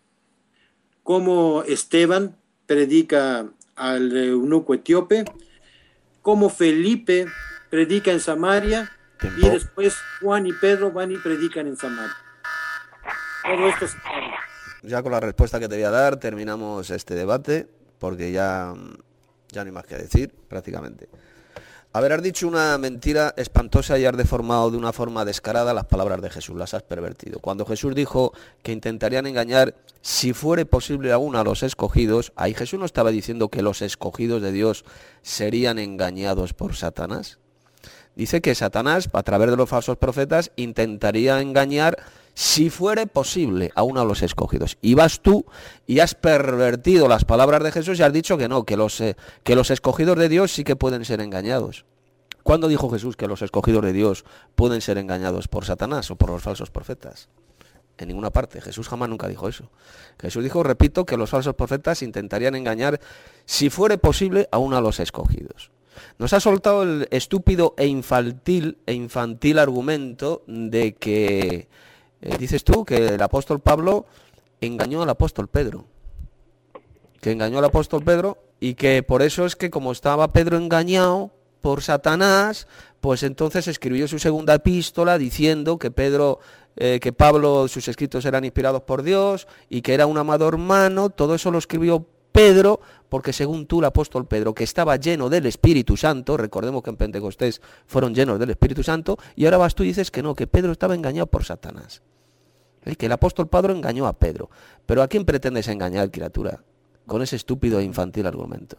cómo Esteban predica al eunuco etíope, cómo Felipe predica en Samaria, Tiempo. y después Juan y Pedro van y predican en Samaria. Todo esto se sabe. Ya con la respuesta que te voy a dar terminamos este debate, porque ya, ya no hay más que decir, prácticamente. A ver, has dicho una mentira espantosa y has deformado de una forma descarada las palabras de Jesús, las has pervertido. Cuando Jesús dijo que intentarían engañar, si fuere posible aún a los escogidos, ahí Jesús no estaba diciendo que los escogidos de Dios serían engañados por Satanás. Dice que Satanás, a través de los falsos profetas, intentaría engañar, si fuere posible, aún a los escogidos. Y vas tú y has pervertido las palabras de Jesús y has dicho que no, que los, eh, que los escogidos de Dios sí que pueden ser engañados. ¿Cuándo dijo Jesús que los escogidos de Dios pueden ser engañados por Satanás o por los falsos profetas? En ninguna parte. Jesús jamás nunca dijo eso. Jesús dijo, repito, que los falsos profetas intentarían engañar, si fuere posible, aún a los escogidos. Nos ha soltado el estúpido e infantil, e infantil argumento de que, eh, dices tú, que el apóstol Pablo engañó al apóstol Pedro. Que engañó al apóstol Pedro y que por eso es que como estaba Pedro engañado por Satanás, pues entonces escribió su segunda epístola diciendo que Pedro, eh, que Pablo, sus escritos eran inspirados por Dios y que era un amado hermano. Todo eso lo escribió Pedro, porque según tú, el apóstol Pedro, que estaba lleno del Espíritu Santo, recordemos que en Pentecostés fueron llenos del Espíritu Santo, y ahora vas tú y dices que no, que Pedro estaba engañado por Satanás. ¿Eh? Que el apóstol Pedro engañó a Pedro. Pero ¿a quién pretendes engañar, criatura? Con ese estúpido e infantil argumento.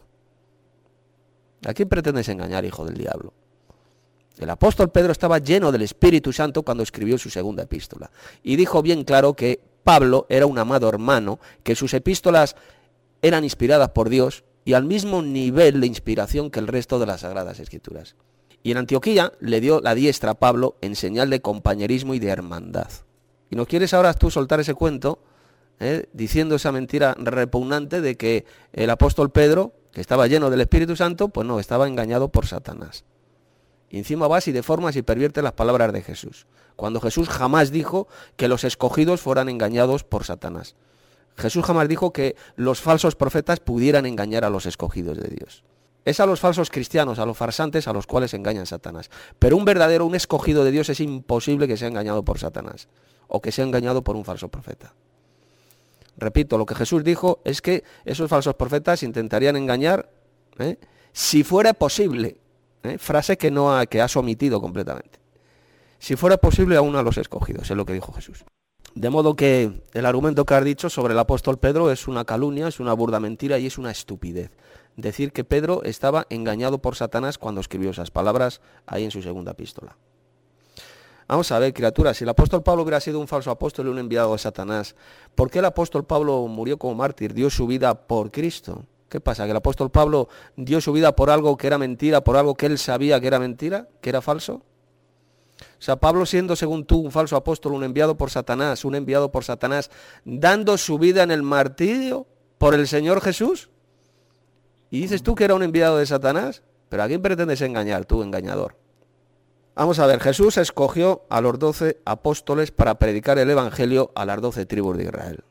¿A quién pretendes engañar, hijo del diablo? El apóstol Pedro estaba lleno del Espíritu Santo cuando escribió su segunda epístola. Y dijo bien claro que Pablo era un amado hermano, que sus epístolas eran inspiradas por Dios y al mismo nivel de inspiración que el resto de las Sagradas Escrituras. Y en Antioquía le dio la diestra a Pablo en señal de compañerismo y de hermandad. Y no quieres ahora tú soltar ese cuento, ¿eh? diciendo esa mentira repugnante de que el apóstol Pedro, que estaba lleno del Espíritu Santo, pues no, estaba engañado por Satanás. Y encima vas y deformas y perviertes las palabras de Jesús, cuando Jesús jamás dijo que los escogidos fueran engañados por Satanás. Jesús jamás dijo que los falsos profetas pudieran engañar a los escogidos de Dios. Es a los falsos cristianos, a los farsantes, a los cuales engañan Satanás. Pero un verdadero, un escogido de Dios es imposible que sea engañado por Satanás o que sea engañado por un falso profeta. Repito, lo que Jesús dijo es que esos falsos profetas intentarían engañar, ¿eh? si fuera posible, ¿eh? frase que, no ha, que has omitido completamente. Si fuera posible aún a los escogidos, es lo que dijo Jesús. De modo que el argumento que has dicho sobre el apóstol Pedro es una calumnia, es una burda mentira y es una estupidez. Decir que Pedro estaba engañado por Satanás cuando escribió esas palabras ahí en su segunda epístola. Vamos a ver, criatura, si el apóstol Pablo hubiera sido un falso apóstol y un enviado de Satanás, ¿por qué el apóstol Pablo murió como mártir, dio su vida por Cristo? ¿Qué pasa? ¿Que el apóstol Pablo dio su vida por algo que era mentira, por algo que él sabía que era mentira, que era falso? O sea, Pablo siendo, según tú, un falso apóstol, un enviado por Satanás, un enviado por Satanás, dando su vida en el martirio por el Señor Jesús. ¿Y dices tú que era un enviado de Satanás? ¿Pero a quién pretendes engañar, tú, engañador? Vamos a ver, Jesús escogió a los doce apóstoles para predicar el Evangelio a las doce tribus de Israel.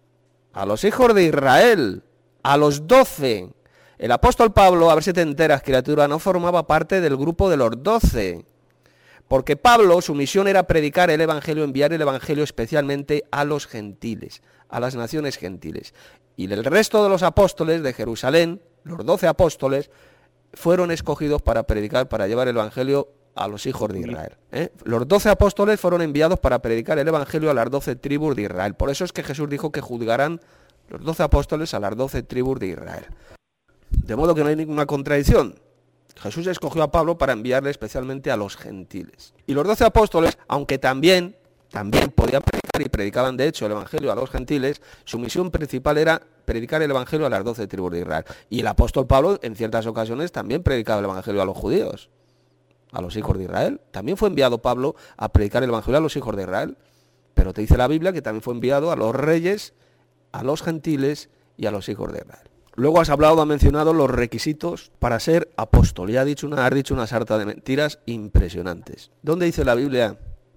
A los hijos de Israel, a los doce. El apóstol Pablo, a ver si te enteras, criatura, no formaba parte del grupo de los doce. Porque Pablo, su misión era predicar el Evangelio, enviar el Evangelio especialmente a los gentiles, a las naciones gentiles. Y el resto de los apóstoles de Jerusalén, los doce apóstoles, fueron escogidos para predicar, para llevar el Evangelio a los hijos de Israel. ¿eh? Los doce apóstoles fueron enviados para predicar el Evangelio a las doce tribus de Israel. Por eso es que Jesús dijo que juzgarán los doce apóstoles a las doce tribus de Israel. De modo que no hay ninguna contradicción. Jesús escogió a Pablo para enviarle especialmente a los gentiles. Y los doce apóstoles, aunque también, también podían predicar y predicaban de hecho el Evangelio a los gentiles, su misión principal era predicar el Evangelio a las doce tribus de Israel. Y el apóstol Pablo en ciertas ocasiones también predicaba el Evangelio a los judíos, a los hijos de Israel. También fue enviado Pablo a predicar el Evangelio a los hijos de Israel. Pero te dice la Biblia que también fue enviado a los reyes, a los gentiles y a los hijos de Israel. Luego has hablado, has mencionado los requisitos para ser apóstol. Y has dicho una, has dicho una sarta de mentiras impresionantes. ¿Dónde dice la Biblia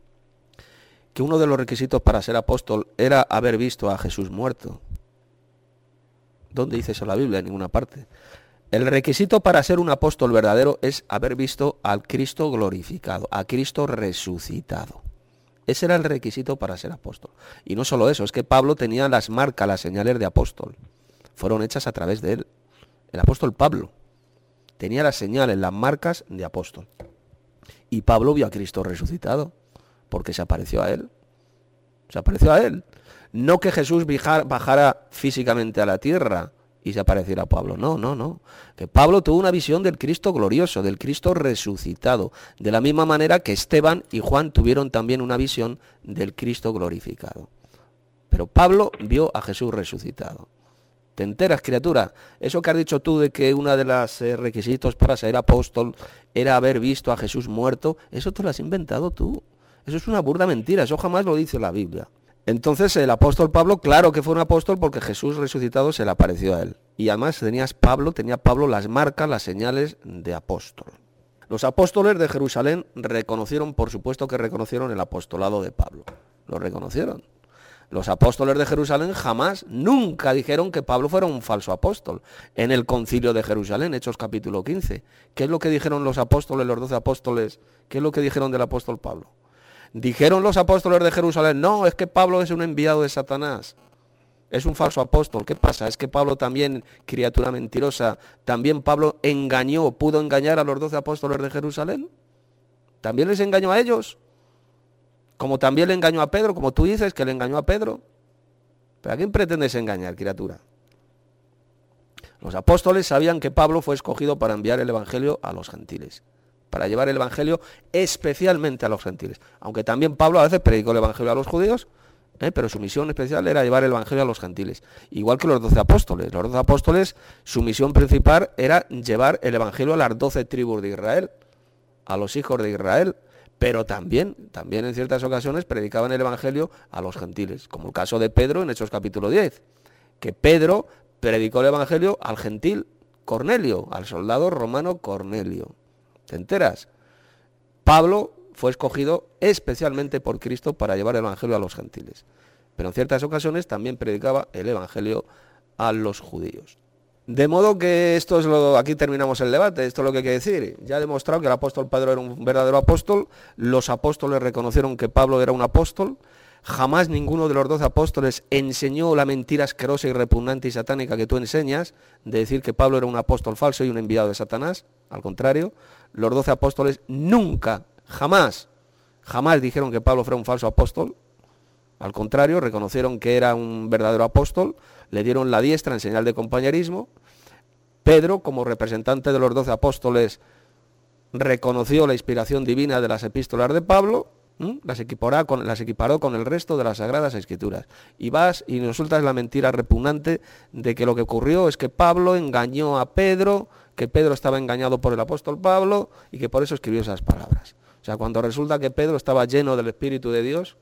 que uno de los requisitos para ser apóstol era haber visto a Jesús muerto? ¿Dónde dice eso la Biblia? En ninguna parte. El requisito para ser un apóstol verdadero es haber visto al Cristo glorificado, a Cristo resucitado. Ese era el requisito para ser apóstol. Y no solo eso, es que Pablo tenía las marcas, las señales de apóstol. Fueron hechas a través de él. El apóstol Pablo tenía las señales, las marcas de apóstol. Y Pablo vio a Cristo resucitado, porque se apareció a él. Se apareció a él. No que Jesús bajara físicamente a la tierra y se apareciera a Pablo. No, no, no. Que Pablo tuvo una visión del Cristo glorioso, del Cristo resucitado. De la misma manera que Esteban y Juan tuvieron también una visión del Cristo glorificado. Pero Pablo vio a Jesús resucitado. ¿Te enteras, criatura? Eso que has dicho tú de que uno de los eh, requisitos para ser apóstol era haber visto a Jesús muerto, eso te lo has inventado tú. Eso es una burda mentira, eso jamás lo dice la Biblia. Entonces el apóstol Pablo, claro que fue un apóstol porque Jesús resucitado se le apareció a él. Y además tenías Pablo, tenía Pablo las marcas, las señales de apóstol. Los apóstoles de Jerusalén reconocieron, por supuesto que reconocieron el apostolado de Pablo. Lo reconocieron. Los apóstoles de Jerusalén jamás, nunca dijeron que Pablo fuera un falso apóstol. En el concilio de Jerusalén, Hechos capítulo quince, ¿qué es lo que dijeron los apóstoles, los doce apóstoles? ¿Qué es lo que dijeron del apóstol Pablo? Dijeron los apóstoles de Jerusalén, no, es que Pablo es un enviado de Satanás, es un falso apóstol. ¿Qué pasa? Es que Pablo también, criatura mentirosa, también Pablo engañó, pudo engañar a los doce apóstoles de Jerusalén. ¿También les engañó a ellos? Como también le engañó a Pedro, como tú dices que le engañó a Pedro. ¿Pero a quién pretendes engañar, criatura? Los apóstoles sabían que Pablo fue escogido para enviar el evangelio a los gentiles, para llevar el evangelio especialmente a los gentiles. Aunque también Pablo a veces predicó el evangelio a los judíos, ¿eh? pero su misión especial era llevar el evangelio a los gentiles. Igual que los doce apóstoles. Los doce apóstoles, su misión principal era llevar el evangelio a las doce tribus de Israel, a los hijos de Israel. Pero también, también en ciertas ocasiones predicaban el evangelio a los gentiles, como el caso de Pedro en Hechos capítulo diez, que Pedro predicó el evangelio al gentil Cornelio, al soldado romano Cornelio. ¿Te enteras? Pablo fue escogido especialmente por Cristo para llevar el evangelio a los gentiles, pero en ciertas ocasiones también predicaba el evangelio a los judíos. De modo que esto es lo, aquí terminamos el debate, esto es lo que hay que decir. Ya he demostrado que el apóstol Pedro era un verdadero apóstol, los apóstoles reconocieron que Pablo era un apóstol, jamás ninguno de los doce apóstoles enseñó la mentira asquerosa y repugnante y satánica que tú enseñas, de decir que Pablo era un apóstol falso y un enviado de Satanás. Al contrario, los doce apóstoles nunca, jamás, jamás dijeron que Pablo fuera un falso apóstol. Al contrario, reconocieron que era un verdadero apóstol, le dieron la diestra en señal de compañerismo. Pedro, como representante de los doce apóstoles, reconoció la inspiración divina de las epístolas de Pablo, ¿m? las equiparó con, las equiparó con el resto de las Sagradas Escrituras. Y vas y nos sueltas la mentira repugnante de que lo que ocurrió es que Pablo engañó a Pedro, que Pedro estaba engañado por el apóstol Pablo y que por eso escribió esas palabras. O sea, cuando resulta que Pedro estaba lleno del Espíritu de Dios,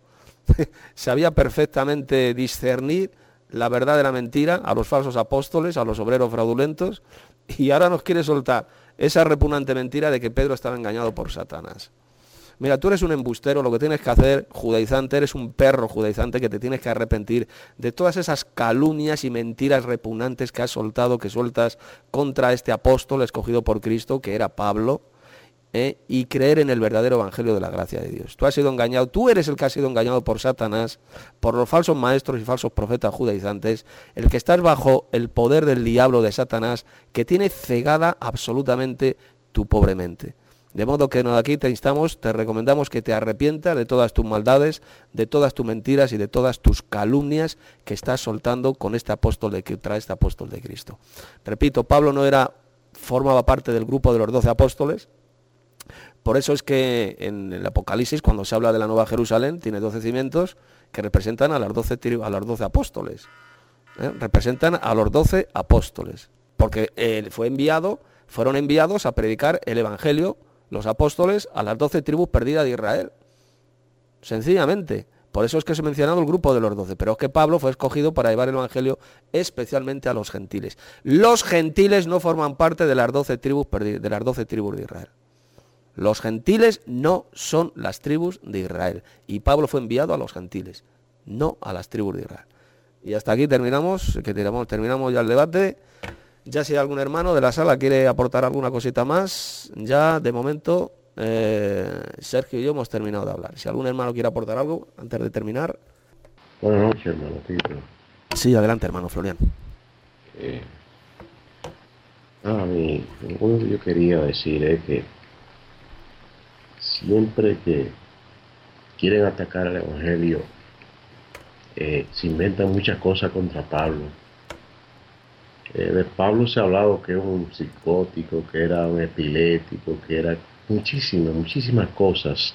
sabía perfectamente discernir la verdad de la mentira a los falsos apóstoles, a los obreros fraudulentos, y ahora nos quiere soltar esa repugnante mentira de que Pedro estaba engañado por Satanás. Mira, tú eres un embustero, lo que tienes que hacer, judaizante, eres un perro judaizante que te tienes que arrepentir de todas esas calumnias y mentiras repugnantes que has soltado, que sueltas contra este apóstol escogido por Cristo, que era Pablo, ¿eh? y creer en el verdadero evangelio de la gracia de Dios. Tú has sido engañado, tú eres el que ha sido engañado por Satanás, por los falsos maestros y falsos profetas judaizantes, el que estás bajo el poder del diablo de Satanás, que tiene cegada absolutamente tu pobre mente. De modo que aquí te instamos, te recomendamos que te arrepientas de todas tus maldades, de todas tus mentiras y de todas tus calumnias que estás soltando con este apóstol de que trae este apóstol de Cristo. Repito, Pablo no era, formaba parte del grupo de los doce apóstoles. Por eso es que en el Apocalipsis, cuando se habla de la Nueva Jerusalén, tiene doce cimientos que representan a las doce, a los doce apóstoles. ¿eh? Representan a los doce apóstoles. Porque eh, fue enviado, fueron enviados a predicar el Evangelio, los apóstoles, a las doce tribus perdidas de Israel. Sencillamente. Por eso es que os he mencionado el grupo de los doce, pero es que Pablo fue escogido para llevar el Evangelio especialmente a los gentiles. Los gentiles no forman parte de las doce tribus, de las doce tribus de Israel. Los gentiles no son las tribus de Israel. Y Pablo fue enviado a los gentiles, no a las tribus de Israel. Y hasta aquí terminamos, que terminamos, terminamos ya el debate. Ya si algún hermano de la sala quiere aportar alguna cosita más, ya de momento eh, Sergio y yo hemos terminado de hablar. Si algún hermano quiere aportar algo antes de terminar. Buenas noches, hermano Tito. Sí, adelante, hermano Florian. Eh, ah, mi, lo único que yo quería decir es que siempre que quieren atacar el Evangelio, eh, se inventan muchas cosas contra Pablo. Eh, de Pablo se ha hablado que es un psicótico, que era un epilético, que era muchísimas, muchísimas cosas.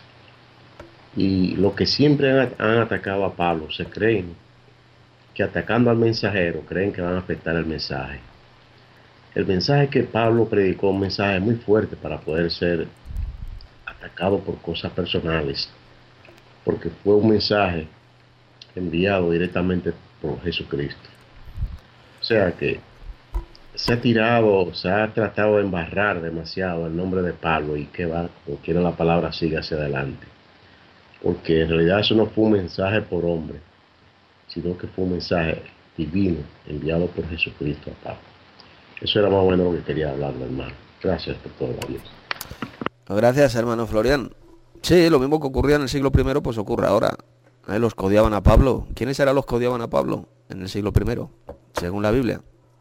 Y lo que siempre han, han atacado a Pablo, se creen que atacando al mensajero, creen que van a afectar el mensaje. El mensaje que Pablo predicó, un mensaje muy fuerte para poder ser atacado por cosas personales, porque fue un mensaje enviado directamente por Jesucristo. O sea que se ha tirado, se ha tratado de embarrar demasiado el nombre de Pablo y que va, como quiera la palabra, sigue hacia adelante. Porque en realidad eso no fue un mensaje por hombre, sino que fue un mensaje divino enviado por Jesucristo a Pablo. Eso era más o menos lo que quería hablar, hermano. Gracias por todo, Dios. Gracias, hermano Florian. Sí, lo mismo que ocurría en el siglo primero, pues ocurre ahora. ¿Eh? Los que odiaban a Pablo. ¿Quiénes eran los que odiaban a Pablo en el siglo primero, según la Biblia?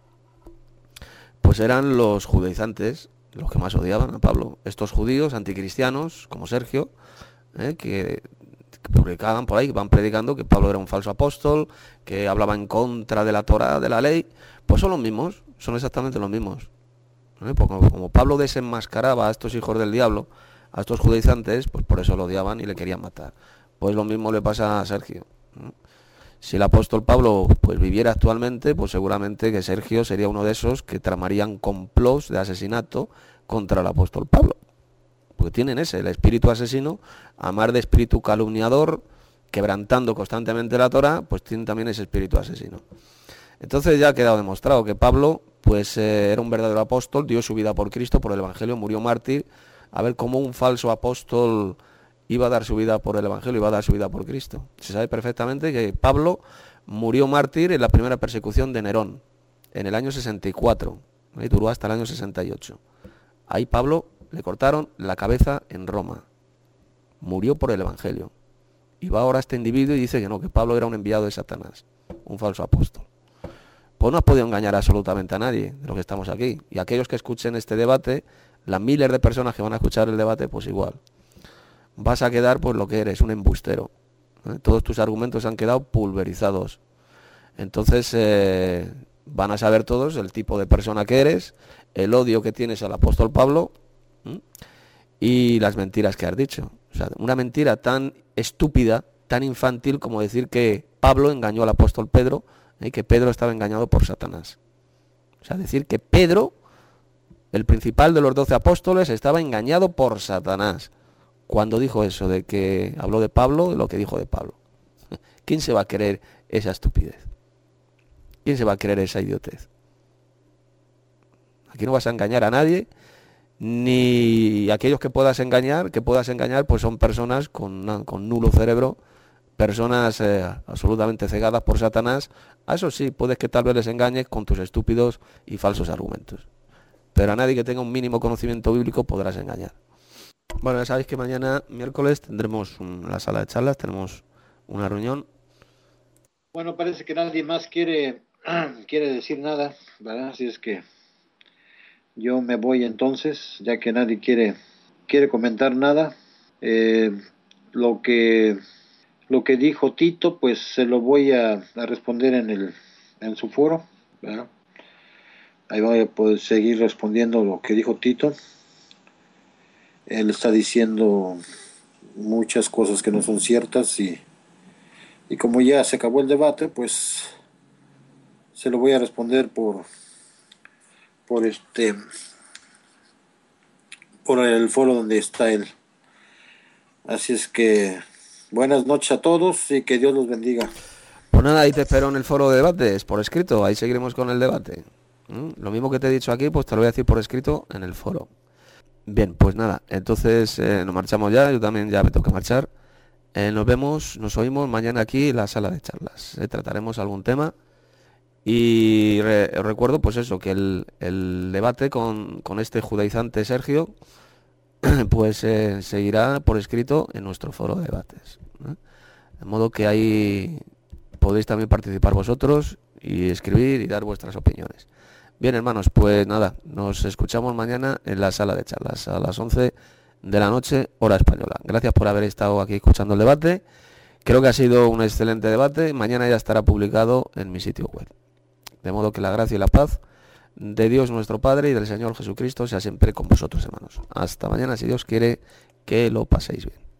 Pues eran los judaizantes, los que más odiaban a Pablo. Estos judíos anticristianos, como Sergio, ¿eh? que, que publicaban por ahí, que van predicando que Pablo era un falso apóstol, que hablaba en contra de la Torá, de la ley. Pues son los mismos, son exactamente los mismos. ¿Eh? Pues como, como Pablo desenmascaraba a estos hijos del diablo, a estos judaizantes, pues por eso lo odiaban y le querían matar. Pues lo mismo le pasa a Sergio. ¿Eh? Si el apóstol Pablo pues viviera actualmente, pues seguramente que Sergio sería uno de esos que tramarían complots de asesinato contra el apóstol Pablo. Porque tienen ese, el espíritu asesino, amar de espíritu calumniador, quebrantando constantemente la Torá, pues tienen también ese espíritu asesino. Entonces ya ha quedado demostrado que Pablo pues eh, era un verdadero apóstol, dio su vida por Cristo, por el Evangelio, murió mártir. A ver cómo un falso apóstol iba a dar su vida por el Evangelio, iba a dar su vida por Cristo. Se sabe perfectamente que Pablo murió mártir en la primera persecución de Nerón, en el año sesenta y cuatro, y duró hasta el año sesenta y ocho. Ahí Pablo le cortaron la cabeza en Roma, murió por el Evangelio. Y va ahora este individuo y dice que no, que Pablo era un enviado de Satanás, un falso apóstol. Pues no has podido engañar absolutamente a nadie de los que estamos aquí. Y aquellos que escuchen este debate, las miles de personas que van a escuchar el debate, pues igual. Vas a quedar pues lo que eres, un embustero. ¿Eh? Todos tus argumentos han quedado pulverizados. Entonces eh, van a saber todos el tipo de persona que eres, el odio que tienes al apóstol Pablo, ¿eh? y las mentiras que has dicho. O sea, una mentira tan estúpida, tan infantil como decir que Pablo engañó al apóstol Pedro y ¿eh? que Pedro estaba engañado por Satanás. O sea, decir que Pedro, el principal de los doce apóstoles, estaba engañado por Satanás. Cuando dijo eso, de que habló de Pablo, de lo que dijo de Pablo. ¿Quién se va a creer esa estupidez? ¿Quién se va a creer esa idiotez? Aquí no vas a engañar a nadie, ni aquellos que puedas engañar, que puedas engañar, pues son personas con, con nulo cerebro, personas eh, absolutamente cegadas por Satanás. A eso sí, puedes que tal vez les engañes con tus estúpidos y falsos argumentos. Pero a nadie que tenga un mínimo conocimiento bíblico podrás engañar. Bueno, ya sabéis que mañana, miércoles, tendremos una sala de charlas, tenemos una reunión. Bueno, parece que nadie más quiere, quiere decir nada, ¿verdad? Así es que yo me voy entonces, ya que nadie quiere, quiere comentar nada. Eh, lo que lo que dijo Tito, pues se lo voy a, a responder en el en su foro, ¿verdad? Ahí voy a poder seguir respondiendo lo que dijo Tito. Él está diciendo muchas cosas que no son ciertas y, y como ya se acabó el debate, pues se lo voy a responder por por este por el foro donde está él. Así es que Buenas noches a todos y que Dios los bendiga. Pues nada, ahí te espero en el foro de debates, por escrito, ahí seguiremos con el debate. ¿Mm? Lo mismo que te he dicho aquí, pues te lo voy a decir por escrito en el foro. Bien, pues nada, entonces eh, nos marchamos ya, yo también ya me tengo que marchar. Eh, nos vemos, nos oímos mañana aquí en la sala de charlas. Eh, trataremos algún tema y re- recuerdo pues eso, que el, el debate con, con este judaizante Sergio pues eh, seguirá por escrito en nuestro foro de debates. ¿Eh? De modo que ahí podéis también participar vosotros y escribir y dar vuestras opiniones. Bien, hermanos, pues nada, nos escuchamos mañana en la sala de charlas a las once de la noche, hora española. Gracias por haber estado aquí escuchando el debate. Creo que ha sido un excelente debate. Mañana ya estará publicado en mi sitio web. De modo que la gracia y la paz de Dios nuestro Padre y del Señor Jesucristo sea siempre con vosotros, hermanos. Hasta mañana, si Dios quiere, que lo paséis bien.